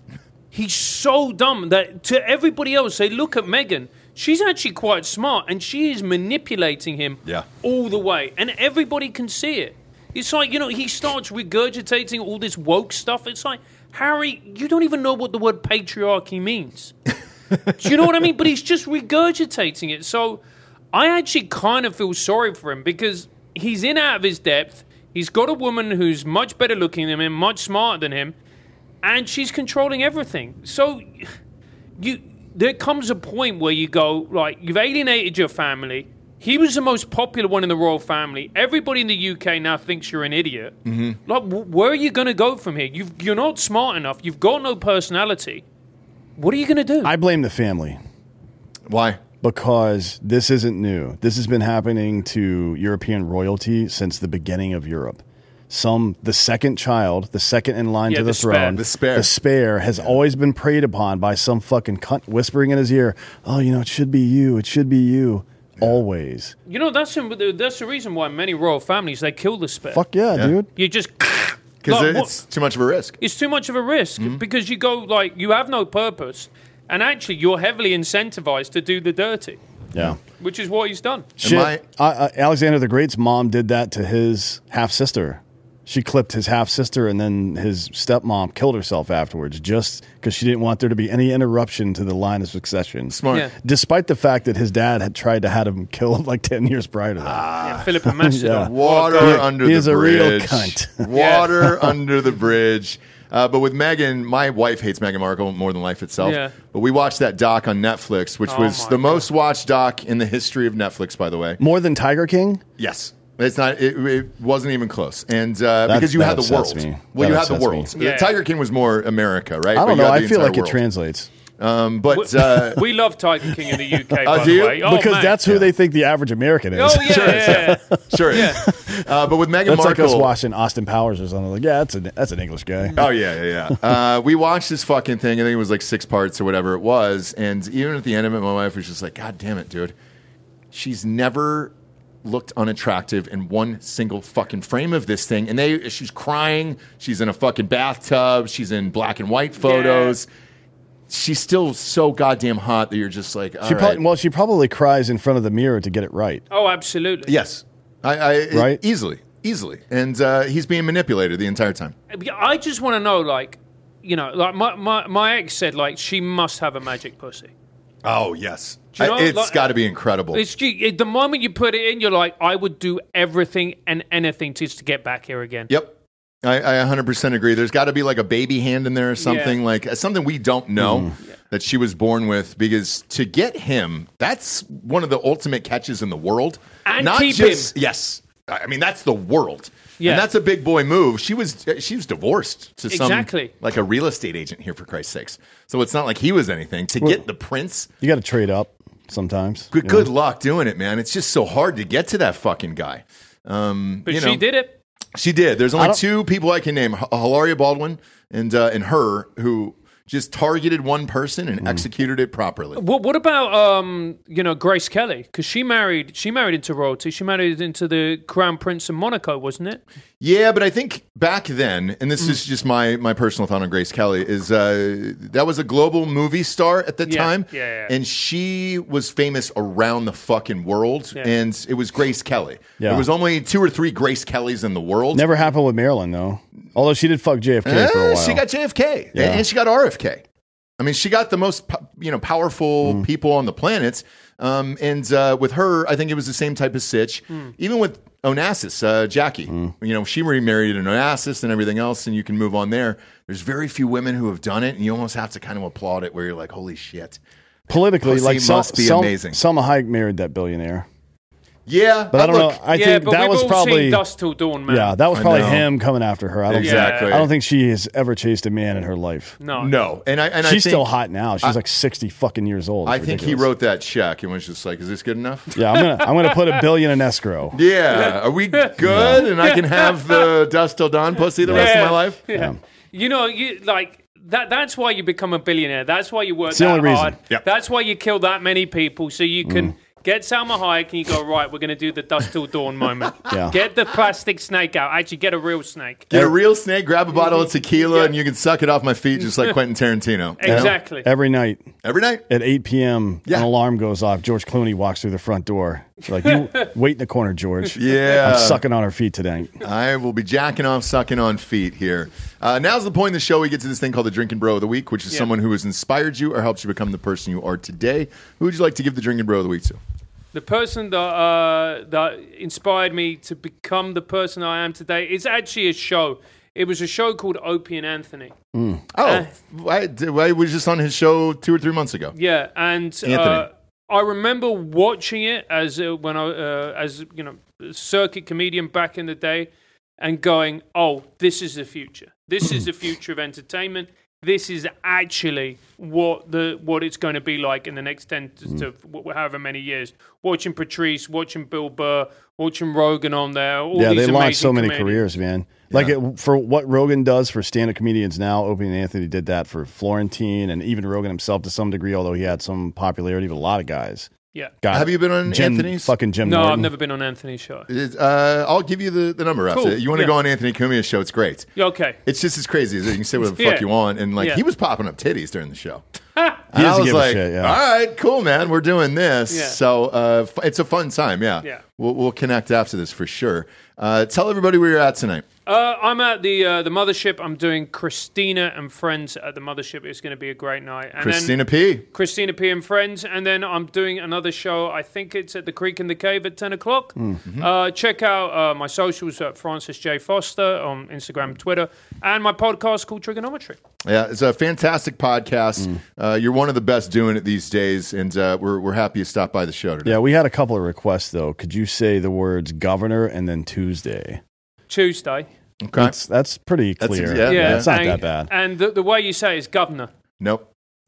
He's so dumb that to everybody else, they look at Meghan. She's actually quite smart, and she is manipulating him Yeah. all the way, and everybody can see it. It's like, you know, he starts regurgitating all this woke stuff. It's like, Harry, you don't even know what the word patriarchy means. Do you know what I mean? But he's just regurgitating it. So I actually kind of feel sorry for him because he's in out of his depth. He's got a woman who's much better looking than him, much smarter than him, and she's controlling everything. So you, there comes a point where you go, like, you've alienated your family. He was the most popular one in the royal family. Everybody in the U K now thinks you're an idiot. Mm-hmm. Like, w- where are you going to go from here? You've, you're not smart enough. You've got no personality. What are you going to do? I blame the family. Why? Because this isn't new. This has been happening to European royalty since the beginning of Europe. Some, the second child, the second in line Yeah, to the, the spare. throne, The spare. the spare has always been preyed upon by some fucking cunt whispering in his ear, oh, you know, it should be you, it should be you. Always. You know, that's the, that's the reason why many royal families, they kill the spare. Fuck yeah, Yeah. dude. You just... Because Like, it's too much of a risk. It's too much of a risk Mm-hmm. because you go, like, you have no purpose, and actually you're heavily incentivized to do the dirty, Yeah. which is what he's done. Shit. I- Uh, uh, Alexander the Great's mom did that to his half sister. She clipped his half sister, and then his stepmom killed herself afterwards, just because she didn't want there to be any interruption to the line of succession. Smart. Yeah. Despite the fact that his dad had tried to have him killed like ten years prior to that. Yeah, Philip and Macedon. Yeah. Water He- under he the is a real bridge. cunt. Water under the bridge. Uh, but with Meghan, my wife hates Meghan Markle more than life itself. Yeah. But we watched that doc on Netflix, which Oh was my the God. most watched doc in the history of Netflix, by the way. More than Tiger King? Yes. It's not. It, it wasn't even close, and uh, That- because you that had the upsets world. me. Well, That you had the upsets world. me. Yeah. Tiger King was more America, right? I But don't you know. had I the feel entire like it world. translates. Um, but we, uh, we love Tiger King in the U K, Oh, by do the you? way. Oh, because man. that's who they think the average American is. Oh, yeah, Sure, yeah, yeah. sure. Yeah. Uh, but with Meghan That's like Markle, us watching Austin Powers or something. Like, yeah, that's a that's an English guy. Oh yeah, yeah, yeah. Uh, we watched this fucking thing. I think it was like six parts or whatever it was. And even at the end of it, my wife was just like, "God damn it, dude! She's never looked unattractive in one single fucking frame of this thing." And they, she's crying. She's in a fucking bathtub. She's in black and white photos. Yeah. She's still so goddamn hot that you're just like, all she right. probably, well, she probably cries in front of the mirror to get it right. Oh, absolutely. Yes, I, I right, easily, easily. And uh, he's being manipulated the entire time. I just want to know, like, you know, like my, my, my ex said, like, she must have a magic pussy. Oh, yes. Do you know, I, it's like, got to be incredible. It's it, the moment you put it in, you're like, I would do everything and anything just to get back here again. Yep. I, I one hundred percent agree. There's got to be like a baby hand in there or something, yeah. like something we don't know mm. yeah. that she was born with, because to get him, that's one of the ultimate catches in the world. And Not keep just, him. Yes. I mean, that's the world. Yeah. And that's a big boy move. She was she was divorced to some, exactly. like a real estate agent here, for Christ's sakes. So it's not like he was anything. To well, get the prince. You got to trade up sometimes. Good, good luck doing it, man. It's just so hard to get to that fucking guy. Um, but you she know. did it. She did. There's only two people I can name, H- Hilaria Baldwin and uh, and her, who just targeted one person and mm. executed it properly. What, what about um, you know, Grace Kelly? Because she married she married into royalty. She married into the Crown Prince of Monaco, wasn't it? Yeah, but I think back then, and this mm. is just my my personal thought on Grace Kelly, is uh, that was a global movie star at the yeah. time, yeah, yeah. and she was famous around the fucking world, yeah. and it was Grace Kelly. Yeah. There was only two or three Grace Kellys in the world. Never happened with Marilyn, though. Although she did fuck J F K uh, for a while. She got J F K, yeah. and she got R F K. I mean, she got the most, you know, powerful mm. people on the planet. Um, and uh, with her, I think it was the same type of sitch. Mm. Even with Onassis, uh, Jackie, mm. you know, she remarried an Onassis and everything else, and you can move on there. There's very few women who have done it, and you almost have to kind of applaud it, where you're like, holy shit. Politically, Pussy like, must be Sel- amazing. Selma Hayek married that billionaire. Yeah, but I don't look, know. I yeah, think but that we've was all probably seen Dust Till Dawn, man. Yeah, that was probably him coming after her. I don't exactly. Think, I don't think she has ever chased a man in her life. No, no, and I and she's I think, still hot now. She's I, like sixty fucking years old. It's I think ridiculous. he wrote that check and was just like, "Is this good enough?" Yeah, I'm gonna I'm gonna put a billion in escrow. Yeah, are we good? Yeah. And I can have the Dust Till Dawn pussy the yeah. rest of my life. Yeah. yeah. You know, you like. That, that's why you become a billionaire. That's why you work it's the that only hard. reason. Yep. That's why you kill that many people, so you can mm. get Salma Hayek and you go, right, we're going to do the Dust Till Dawn moment. Yeah. Get the plastic snake out. Actually, get a real snake. Get a real snake, grab a bottle of tequila, yeah. and you can suck it off my feet just like Quentin Tarantino. Exactly. You know? Every night. Every night. At eight p.m., yeah. an alarm goes off. George Clooney walks through the front door. Like, you wait in the corner, George. Yeah. I'm sucking on her feet tonight. I will be jacking off, sucking on feet here. Uh, now's the point in the show we get to this thing called the Drinking Bro of the Week, which is yeah. someone who has inspired you or helps you become the person you are today. Who would you like to give the Drinking Bro of the Week to? The person that uh, that inspired me to become the person I am today is actually a show. It was a show called Opie and Anthony. Mm. Oh, uh, I, I was just on his show two or three months ago. Yeah, and uh, I remember watching it as uh, when I uh, as you know circuit comedian back in the day, and going, "Oh, this is the future. This is the future of entertainment. This is actually what the what it's going to be like in the next ten to, to however many years." Watching Patrice, watching Bill Burr, watching Rogan on there. All yeah, these they launched so many comedians. careers, man. Like yeah. it, for what Rogan does for stand-up comedians now, Opie and Anthony did that for Florentine, and even Rogan himself to some degree, although he had some popularity with a lot of guys. Yeah. Got Have you been on Jim, Anthony's? Fucking Jim No, Norton. I've never been on Anthony's show. It, uh, I'll give you the, the number after. Cool. You want to yeah. go on Anthony Cumia's show, it's great. Okay. It's just as crazy as you can say whatever the yeah. fuck you want. And like yeah. he was popping up titties during the show. He and I was give like, a shit, yeah. all right, cool, man. We're doing this. Yeah. So uh, f- it's a fun time. Yeah. Yeah. We'll, we'll connect after this for sure. Uh, tell everybody where you're at tonight. Uh, I'm at the uh, the Mothership. I'm doing Christina and Friends at the Mothership. It's going to be a great night. And Christina then P. Christina P. and Friends. And then I'm doing another show. I think it's at the Creek and the Cave at ten o'clock. Mm-hmm. Uh, check out uh, my socials at Francis J. Foster on Instagram, Twitter, and my podcast called Trigonometry. Yeah, it's a fantastic podcast. Mm. Uh, you're one of the best doing it these days, and uh, we're we're happy you stopped by the show today. Yeah, we had a couple of requests, though. Could you say the words governor and then Tuesday? Tuesday. Okay. That's, that's pretty clear. That's, yeah, yeah, yeah. it's not and, that bad. And the, the way you say it is governor. Nope.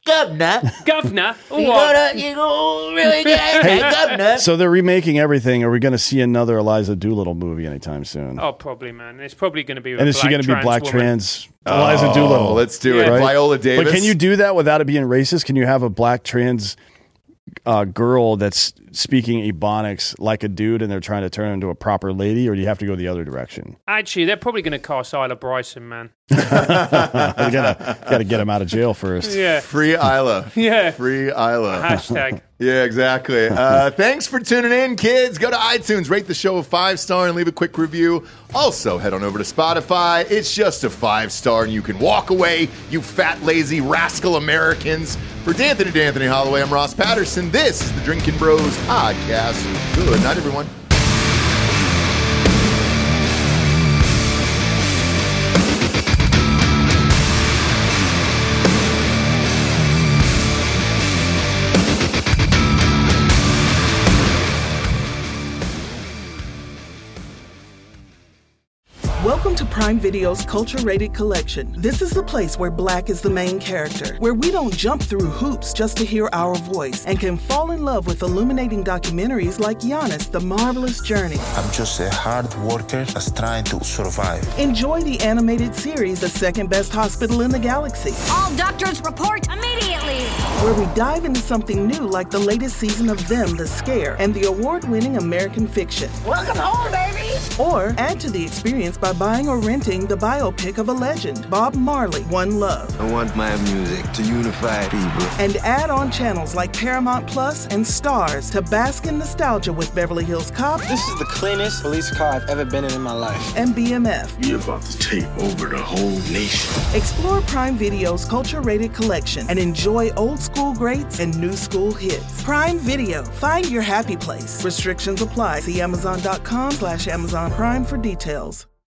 Governor. Governor? You gonna, you gonna really get Hey, Governor? so they're remaking everything. Are we going to see another Eliza Doolittle movie anytime soon? Oh, probably, man. It's probably going to be. With and a is she going to be black woman. trans Oh, Eliza Doolittle? let's do it. Right? Viola Davis. But can you do that without it being racist? Can you have a black trans uh, girl that's speaking Ebonics like a dude and they're trying to turn her into a proper lady, or do you have to go the other direction? Actually, they're probably going to cast Isla Bryson, man. you gotta, gotta get him out of jail first. Yeah. Free Isla. Yeah. Free Isla. Hashtag. Yeah, exactly. Uh, thanks for tuning in, kids. Go to iTunes, rate the show a five star, and leave a quick review. Also, head on over to Spotify. It's just a five star, and you can walk away, you fat, lazy, rascal Americans. For D'Anthony D'Anthony Holloway, I'm Ross Patterson. This is the Drinking Bros Podcast. Good night, everyone. Welcome to Prime Video's Culture-Rated Collection. This is the place where Black is the main character, where we don't jump through hoops just to hear our voice, and can fall in love with illuminating documentaries like Giannis, The Marvelous Journey. I'm just a hard worker that's trying to survive. Enjoy the animated series, The Second Best Hospital in the Galaxy. All doctors report immediately. Where we dive into something new like the latest season of Them, The Scare, and the award-winning American Fiction. Welcome home, baby. Or add to the experience by buying or renting the biopic of a legend, Bob Marley, One Love. I want my music to unify people. And add on channels like Paramount Plus and Stars to bask in nostalgia with Beverly Hills Cop. This is the cleanest police car I've ever been in in my life. And B M F. You're about to take over the whole nation. Explore Prime Video's culture-rated collection and enjoy old school greats and new school hits. Prime Video. Find your happy place. Restrictions apply. See Amazon.com slash Amazon Prime for details.